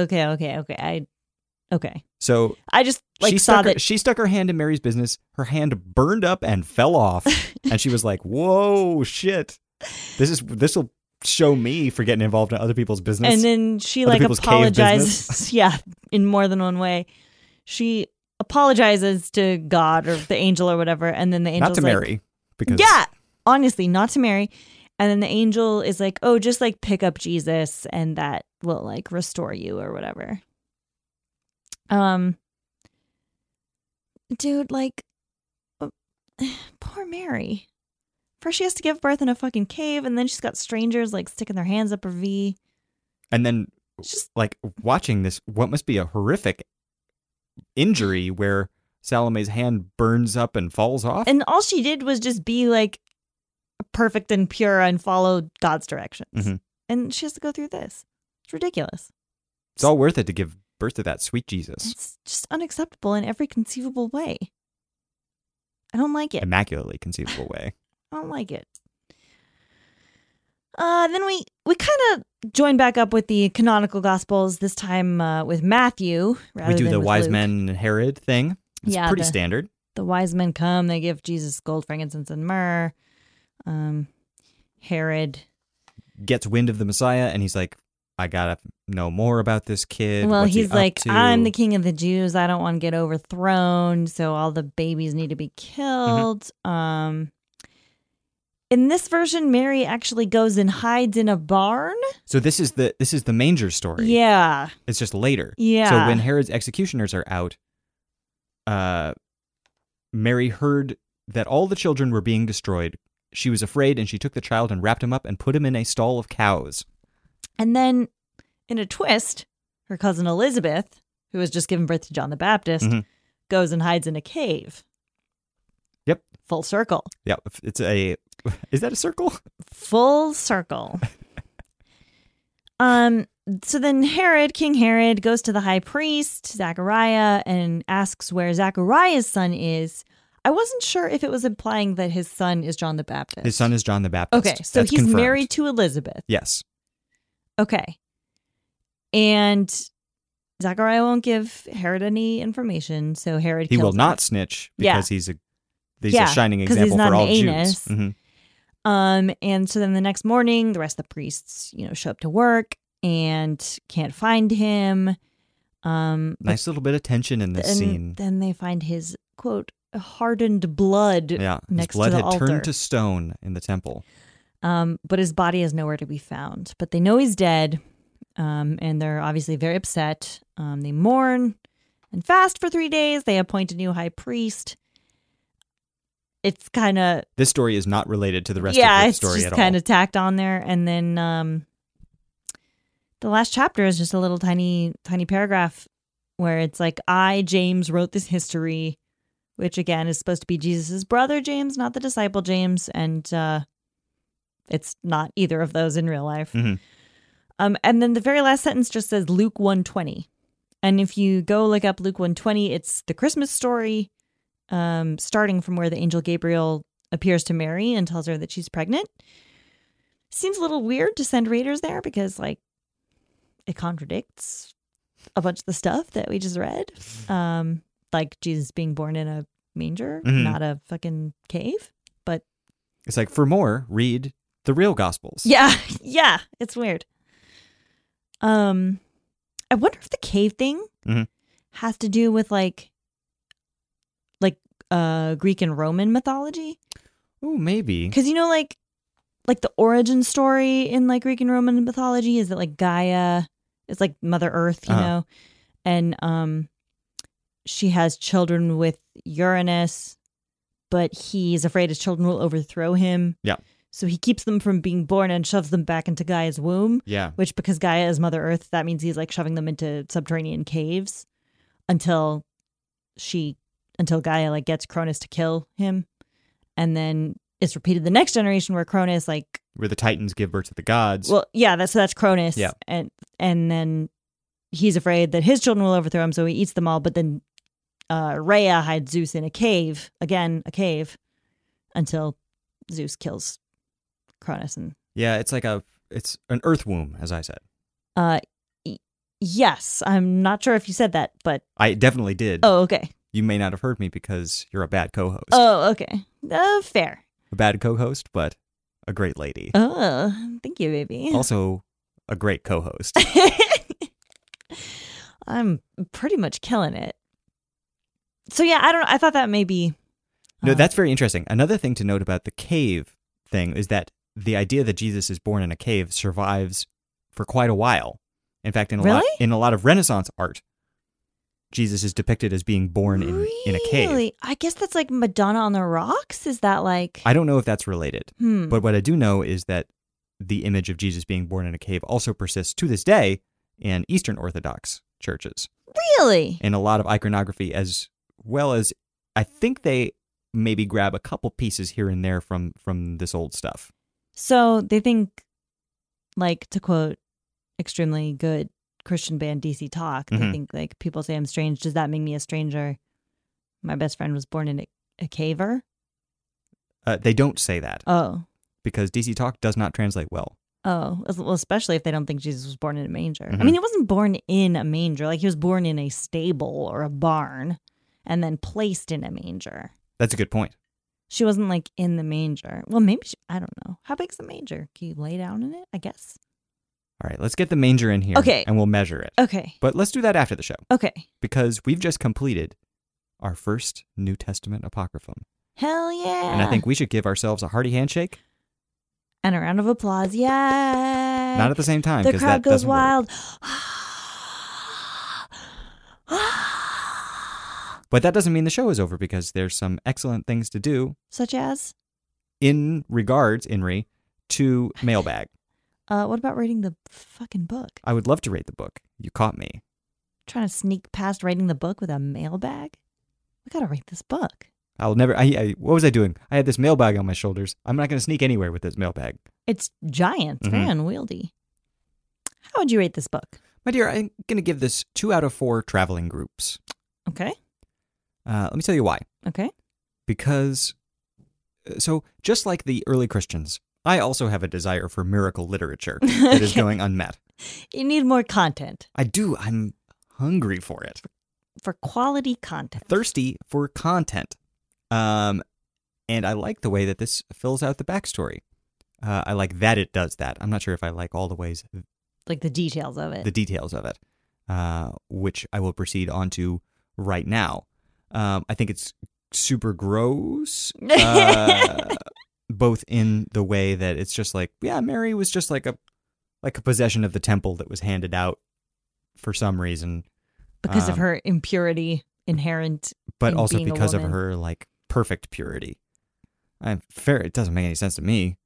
Okay. So I just she stuck her hand in Mary's business. Her hand burned up and fell off, and she was like, "Whoa, shit! This will show me for getting involved in other people's business." And then she like apologizes, in more than one way. She apologizes to God or the angel or whatever, and then the angel not to Mary, because honestly, not to Mary. And then the angel is like, "Oh, just like pick up Jesus, and that will like restore you or whatever." Dude, like, poor Mary. First she has to give birth in a fucking cave, and then she's got strangers, like, sticking their hands up her V. And then, just like, watching this, what must be a horrific injury where Salome's hand burns up and falls off. And all she did was just be, like, perfect and pure and follow God's directions. Mm-hmm. And she has to go through this. It's ridiculous. It's all worth it to give birth to that sweet Jesus. It's just unacceptable in every conceivable way. I don't like it. Immaculately conceivable way. I don't like it. Then we kind of join back up with the canonical Gospels, this time with Matthew. We do than the with wise Luke. men and Herod thing. It's pretty standard. The wise men come, they give Jesus gold, frankincense, and myrrh. Herod Gets wind of the Messiah, and he's like, I gotta know more about this kid. Well, What's he he's up like, to? I'm the king of the Jews. I don't want to get overthrown, so all the babies need to be killed. In this version, Mary actually goes and hides in a barn. So this is the manger story. Yeah. It's just later. Yeah. So when Herod's executioners are out, Mary heard that all the children were being destroyed. She was afraid, and she took the child and wrapped him up and put him in a stall of cows. And then, in a twist, her cousin Elizabeth, who has just given birth to John the Baptist, goes and hides in a cave. Yep. Full circle. Yeah. Is that a circle? Full circle. So then King Herod, goes to the high priest, Zachariah, and asks where Zachariah's son is. I wasn't sure if it was implying that his son is John the Baptist. His son is John the Baptist. Okay, so That's he's confirmed. married to Elizabeth. Yes. Okay. And Zachariah won't give Herod any information, so Herod He kills will him. not snitch because he's a shining 'cause he's example not for an all anus. Jews. Mm-hmm. And so then the next morning, the rest of the priests, show up to work and can't find him. Nice little bit of tension in this scene. Then they find his, quote, hardened blood Yeah, next his blood to the had altar. turned to stone in the temple. But his body is nowhere to be found. But they know he's dead, and they're obviously very upset. They mourn and fast for 3 days. They appoint a new high priest. It's kind of... This story is not related to the rest of the story at all. Yeah, it's just kind of tacked on there. And then the last chapter is just a little tiny paragraph where it's like, I, James, wrote this history, which again is supposed to be Jesus's brother James, not the disciple James, and it's not either of those in real life. Mm-hmm. And then the very last sentence just says Luke 1:20, and if you go look up Luke 1:20, it's the Christmas story, starting from where the angel Gabriel appears to Mary and tells her that she's pregnant. Seems a little weird to send readers there because it contradicts a bunch of the stuff that we just read. Like Jesus being born in a manger, not a fucking cave. But it's like, for more, read the real Gospels. Yeah, it's weird. I wonder if the cave thing has to do with like Greek and Roman mythology. Oh, maybe. Because like the origin story in like Greek and Roman mythology is that like Gaia is like Mother Earth, you know, and she has children with Uranus, but he's afraid his children will overthrow him. Yeah. So he keeps them from being born and shoves them back into Gaia's womb. Yeah. Which, because Gaia is Mother Earth, that means he's like shoving them into subterranean caves until Gaia like gets Cronus to kill him. And then it's repeated the next generation where Cronus where the Titans give birth to the gods. Well, yeah, that's Cronus. Yeah. And then he's afraid that his children will overthrow him, so he eats them all. But then Rhea hides Zeus in a cave, until Zeus kills Cronus. And yeah, it's an earth womb, as I said. Yes, I'm not sure if you said that, but I definitely did. Oh, okay. You may not have heard me because you're a bad co-host. Oh, okay. Fair. A bad co-host, but a great lady. Oh, thank you, baby. Also, a great co-host. I'm pretty much killing it. So yeah, I don't know. I thought that maybe. No, that's very interesting. Another thing to note about the cave thing is that the idea that Jesus is born in a cave survives for quite a while. In fact, in a lot of Renaissance art, Jesus is depicted as being born in a cave. Really? I guess that's like Madonna on the Rocks. Is that like? I don't know if that's related. But what I do know is that the image of Jesus being born in a cave also persists to this day in Eastern Orthodox churches. Really? In a lot of iconography, as well as I think they maybe grab a couple pieces here and there from this old stuff. So they think, like, to quote extremely good Christian band DC Talk. They think like people say I'm strange. Does that make me a stranger? My best friend was born in a caver. They don't say that. Oh. Because DC Talk does not translate well. Oh, well, especially if they don't think Jesus was born in a manger. I mean, he wasn't born in a manger. Like, he was born in a stable or a barn and then placed in a manger. That's a good point. She wasn't, like, in the manger. Well, maybe I don't know. How big's the manger? Can you lay down in it, I guess? All right, let's get the manger in here. Okay. And we'll measure it. Okay. But let's do that after the show. Okay. Because we've just completed our first New Testament Apocryphum. Hell yeah. And I think we should give ourselves a hearty handshake. And a round of applause. Yay. Not at the same time. The crowd that goes doesn't wild. But that doesn't mean the show is over because there's some excellent things to do. Such as? In regards, Inri, to Mailbag. What about reading the fucking book? I would love to rate the book. You caught me. Trying to sneak past writing the book with a mailbag? We gotta rate this book. I'll never. What was I doing? I had this mailbag on my shoulders. I'm not going to sneak anywhere with this mailbag. It's giant. It's very unwieldy. How would you rate this book? My dear, I'm going to give this 2 out of 4 traveling groups. Okay. Let me tell you why. Okay. Because, so just like the early Christians, I also have a desire for miracle literature that is going unmet. You need more content. I do. I'm hungry for it. For quality content. Thirsty for content. And I like the way that this fills out the backstory. I like that it does that. I'm not sure if I like all the ways. Like the details of it. The details of it, which I will proceed on to right now. I think it's super gross, both in the way that it's just like, yeah, Mary was just like a possession of the temple that was handed out for some reason. Because of her impurity inherent but in also being because a of woman. her like perfect purity. It doesn't make any sense to me.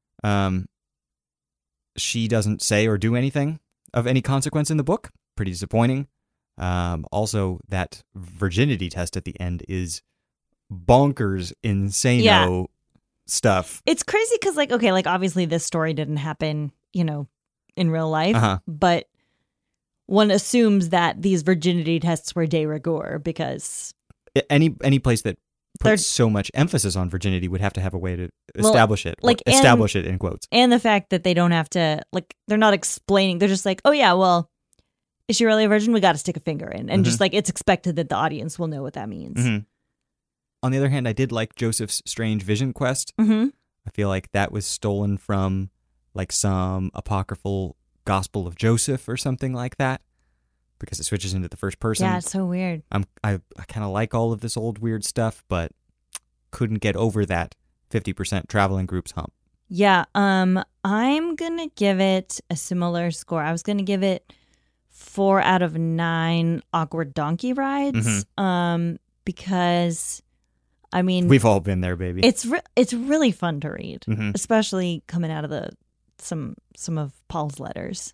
She doesn't say or do anything of any consequence in the book. Pretty disappointing. Also, that virginity test at the end is bonkers, insano stuff. It's crazy because, like, okay, like, obviously this story didn't happen, in real life, but one assumes that these virginity tests were de rigueur because any place that puts so much emphasis on virginity would have to have a way to establish it, like, establish it in quotes. And the fact that they don't have to, like, they're not explaining. They're just like, oh yeah, well, is she really a virgin? We got to stick a finger in, and just like it's expected that the audience will know what that means. On the other hand, I did like Joseph's strange vision quest. Mm-hmm. I feel like that was stolen from like some apocryphal Gospel of Joseph or something like that, because it switches into the first person. Yeah, it's so weird. I kind of like all of this old weird stuff, but couldn't get over that 50% traveling groups hump. Yeah, I'm gonna give it a similar score. I was gonna give it 4 out of 9 awkward donkey rides. Because I mean, we've all been there, baby. It's really fun to read, especially coming out of some of Paul's letters.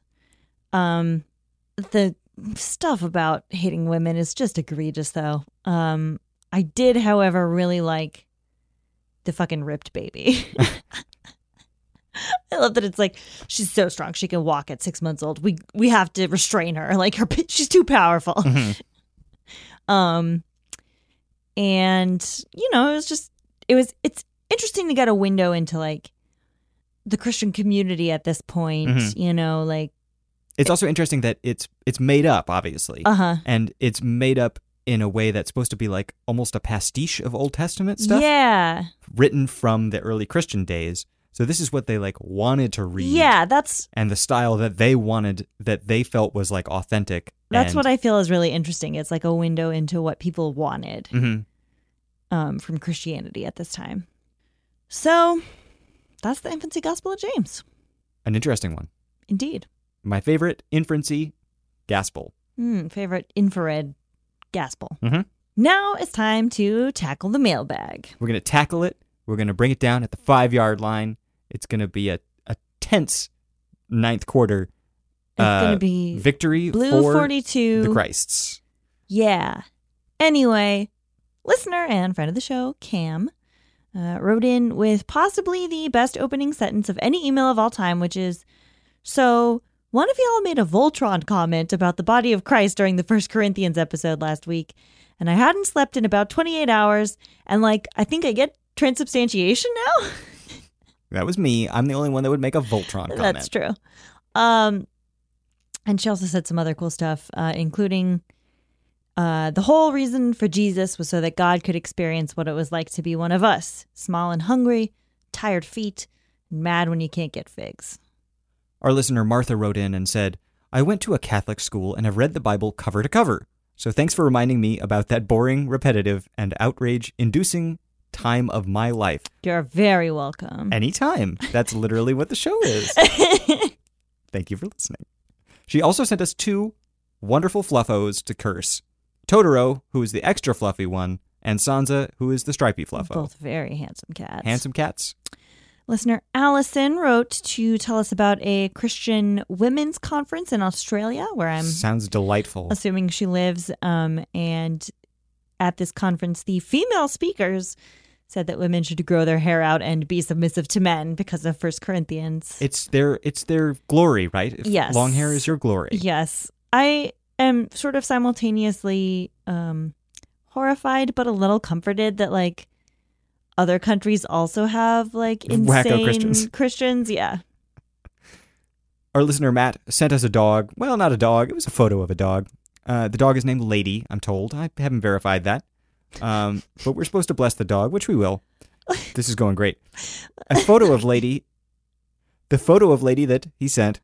The stuff about hating women is just egregious, though. I did, however, really like the fucking ripped baby. I love that it's like she's so strong she can walk at 6 months old. We have to restrain her. Like she's too powerful. And it's interesting to get a window into like the Christian community at this point. Like it's also interesting that it's made up, obviously, and it's made up in a way that's supposed to be like almost a pastiche of Old Testament stuff. Yeah, written from the early Christian days. So this is what they like wanted to read. Yeah, and the style that they wanted, that they felt was like authentic. That's what I feel is really interesting. It's like a window into what people wanted from Christianity at this time. So that's the infancy gospel of James. An interesting one. Indeed. My favorite infancy gospel. Favorite infrared gospel. Now it's time to tackle the mailbag. We're going to tackle it. We're going to bring it down at the 5-yard line. It's going to be a tense ninth quarter It's going to be victory Blue for 42. the Christs. Yeah. Anyway, listener and friend of the show, Cam, wrote in with possibly the best opening sentence of any email of all time, which is, so One of y'all made a Voltron comment about the body of Christ during the 1 Corinthians episode last week, and I hadn't slept in about 28 hours, and I think I get transubstantiation now? That was me. I'm the only one that would make a Voltron comment. That's true. And she also said some other cool stuff, including the whole reason for Jesus was so that God could experience what it was like to be one of us, small and hungry, tired feet, and mad when you can't get figs. Our listener Martha wrote in and said, I went to a Catholic school and have read the Bible cover to cover. So thanks for reminding me about that boring, repetitive, and outrage-inducing time of my life. You're very welcome. Anytime. That's literally what the show is. Thank you for listening. She also sent us 2 wonderful fluffos to curse. Totoro, who is the extra fluffy one, and Sansa, who is the stripy fluffo. Both very handsome cats. Handsome cats. Listener Allison wrote to tell us about a Christian women's conference in Australia, where I'm Sounds delightful. assuming she lives. And at this conference, the female speakers said that women should grow their hair out and be submissive to men because of 1 Corinthians. It's their glory, right? If Yes. long hair is your glory. Yes. I am sort of simultaneously horrified but a little comforted that other countries also have insane Wacko Christians. Yeah. Our listener Matt sent us a dog. Well, not a dog. It was a photo of a dog. The dog is named Lady, I'm told. I haven't verified that. But we're supposed to bless the dog, which we will. This is going great. The photo of Lady that he sent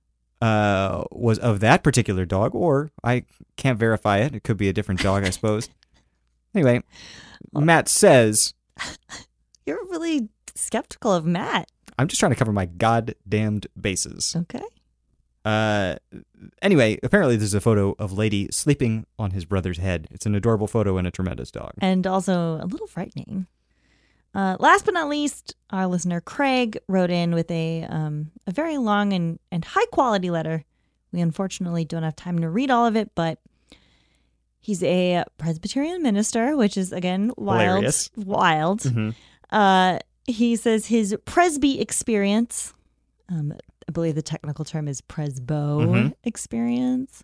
was of that particular dog, or I can't verify it. It could be a different dog, I suppose. Anyway, Matt says... You're really skeptical of Matt. I'm just trying to cover my goddamned bases. Okay. Anyway, apparently there's a photo of Lady sleeping on his brother's head. It's an adorable photo and a tremendous dog. And also a little frightening. Last but not least, our listener Craig wrote in with a very long and high quality letter. We unfortunately don't have time to read all of it, but he's a Presbyterian minister, which is, again, wild. Hilarious. Wild. Mm-hmm. He says his Presby experience, I believe the technical term is Presbo experience,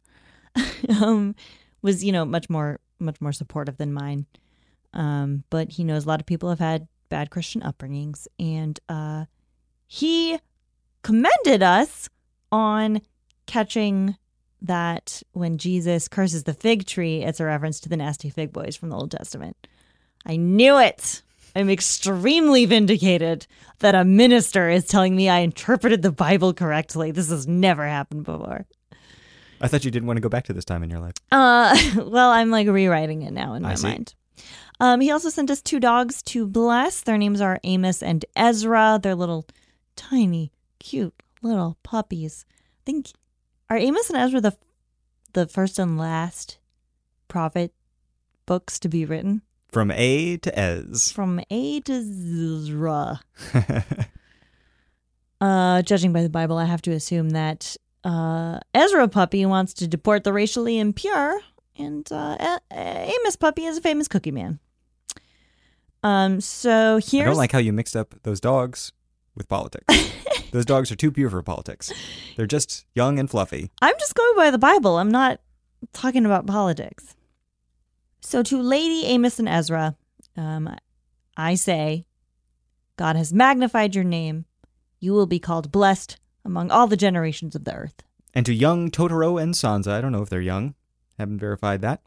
was, much more supportive than mine. But he knows a lot of people have had bad Christian upbringings, and he commended us on catching that when Jesus curses the fig tree, it's a reference to the nasty fig boys from the Old Testament. I knew it. I'm extremely vindicated that a minister is telling me I interpreted the Bible correctly. This has never happened before. I thought you didn't want to go back to this time in your life. Well, I'm rewriting it now in my mind. He also sent us 2 dogs to bless. Their names are Amos and Ezra. They're little, tiny, cute little puppies. I think, are Amos and Ezra the first and last prophet books to be written? From A to Ez. From A to Zra. Judging by the Bible, I have to assume that Ezra Puppy wants to deport the racially impure, and Amos Puppy is a famous cookie man. So here's... I don't like how you mixed up those dogs with politics. Those dogs are too pure for politics. They're just young and fluffy. I'm just going by the Bible. I'm not talking about politics. So to Lady Amos and Ezra, I say, God has magnified your name. You will be called blessed among all the generations of the earth. And to young Totoro and Sansa, I don't know if they're young. Haven't verified that.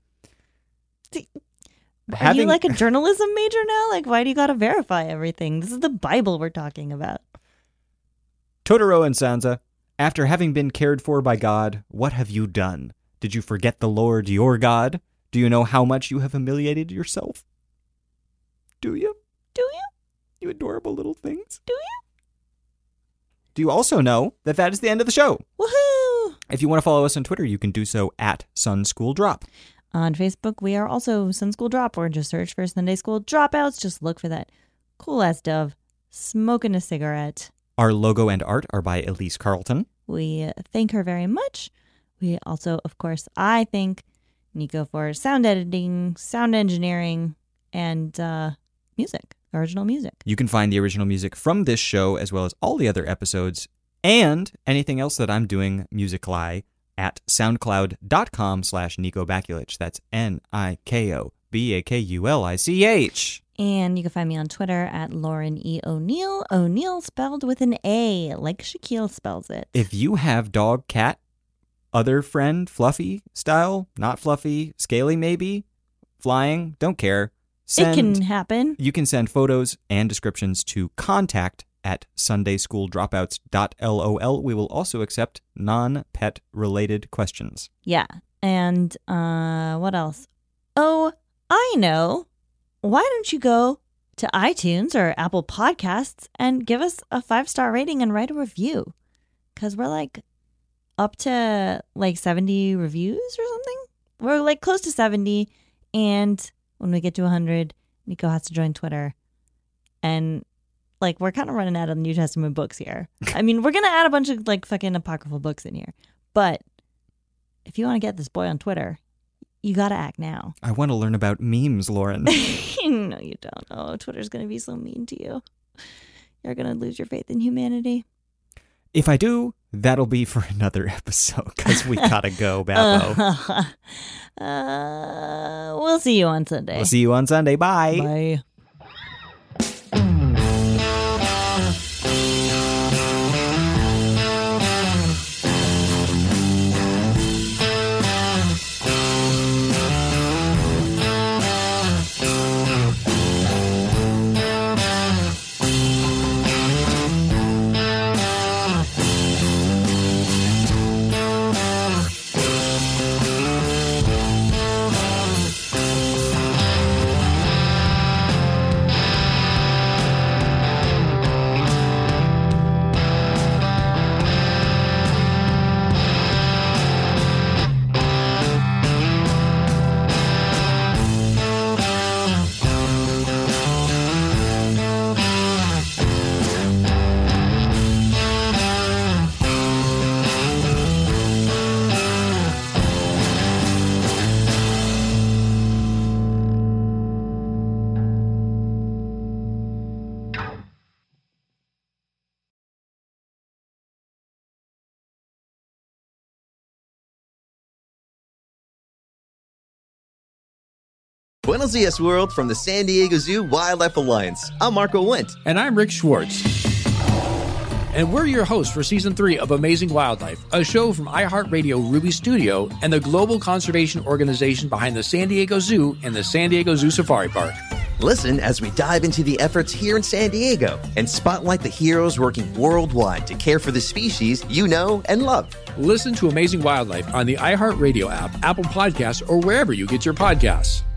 Are you like a journalism major now? Why do you got to verify everything? This is the Bible we're talking about. Totoro and Sansa, after having been cared for by God, what have you done? Did you forget the Lord your God? Do you know how much you have humiliated yourself? Do you? Do you? You adorable little things. Do you? Do you also know that that is the end of the show? Woohoo! If you want to follow us on Twitter, you can do so at Sun School Drop. On Facebook, we are also Sun School Drop, or just search for Sunday School Dropouts. Just look for that cool-ass dove smoking a cigarette. Our logo and art are by Elise Carlton. We thank her very much. We also, of course, I thank Nico for sound editing, sound engineering, and music, original music. You can find the original music from this show, as well as all the other episodes, And anything else that I'm doing musically at soundcloud.com/Nico Bakulich. That's NIKOBAKULICH. And you can find me on Twitter at Lauren E. O'Neill. O'Neill spelled with an A, like Shaquille spells it. If you have dog, cat, other friend, fluffy style, not fluffy, scaly maybe, flying, don't care. It can happen. You can send photos and descriptions to contact@sundayschooldropouts.lol. We will also accept non-pet related questions. Yeah. And what else? Oh, I know. Why don't you go to iTunes or Apple Podcasts and give us a 5-star rating and write a review? Because we're like up to like 70 reviews or something. We're like close to 70. And when we get to 100, Nico has to join Twitter. And like we're kind of running out of New Testament books here. I mean, we're going to add a bunch of like fucking apocryphal books in here. But if you want to get this boy on Twitter, you got to act now. I want to learn about memes, Lauren. No, you don't. Oh, Twitter's going to be so mean to you. You're going to lose your faith in humanity. If I do, that'll be for another episode because we got to go, Babbo. We'll see you on Sunday. We'll see you on Sunday. Bye. Bye. Buenos dias, world, from the San Diego Zoo Wildlife Alliance. I'm Marco Wendt. And I'm Rick Schwartz. And we're your hosts for Season 3 of Amazing Wildlife, a show from iHeartRadio Ruby Studio and the global conservation organization behind the San Diego Zoo and the San Diego Zoo Safari Park. Listen as we dive into the efforts here in San Diego and spotlight the heroes working worldwide to care for the species you know and love. Listen to Amazing Wildlife on the iHeartRadio app, Apple Podcasts, or wherever you get your podcasts.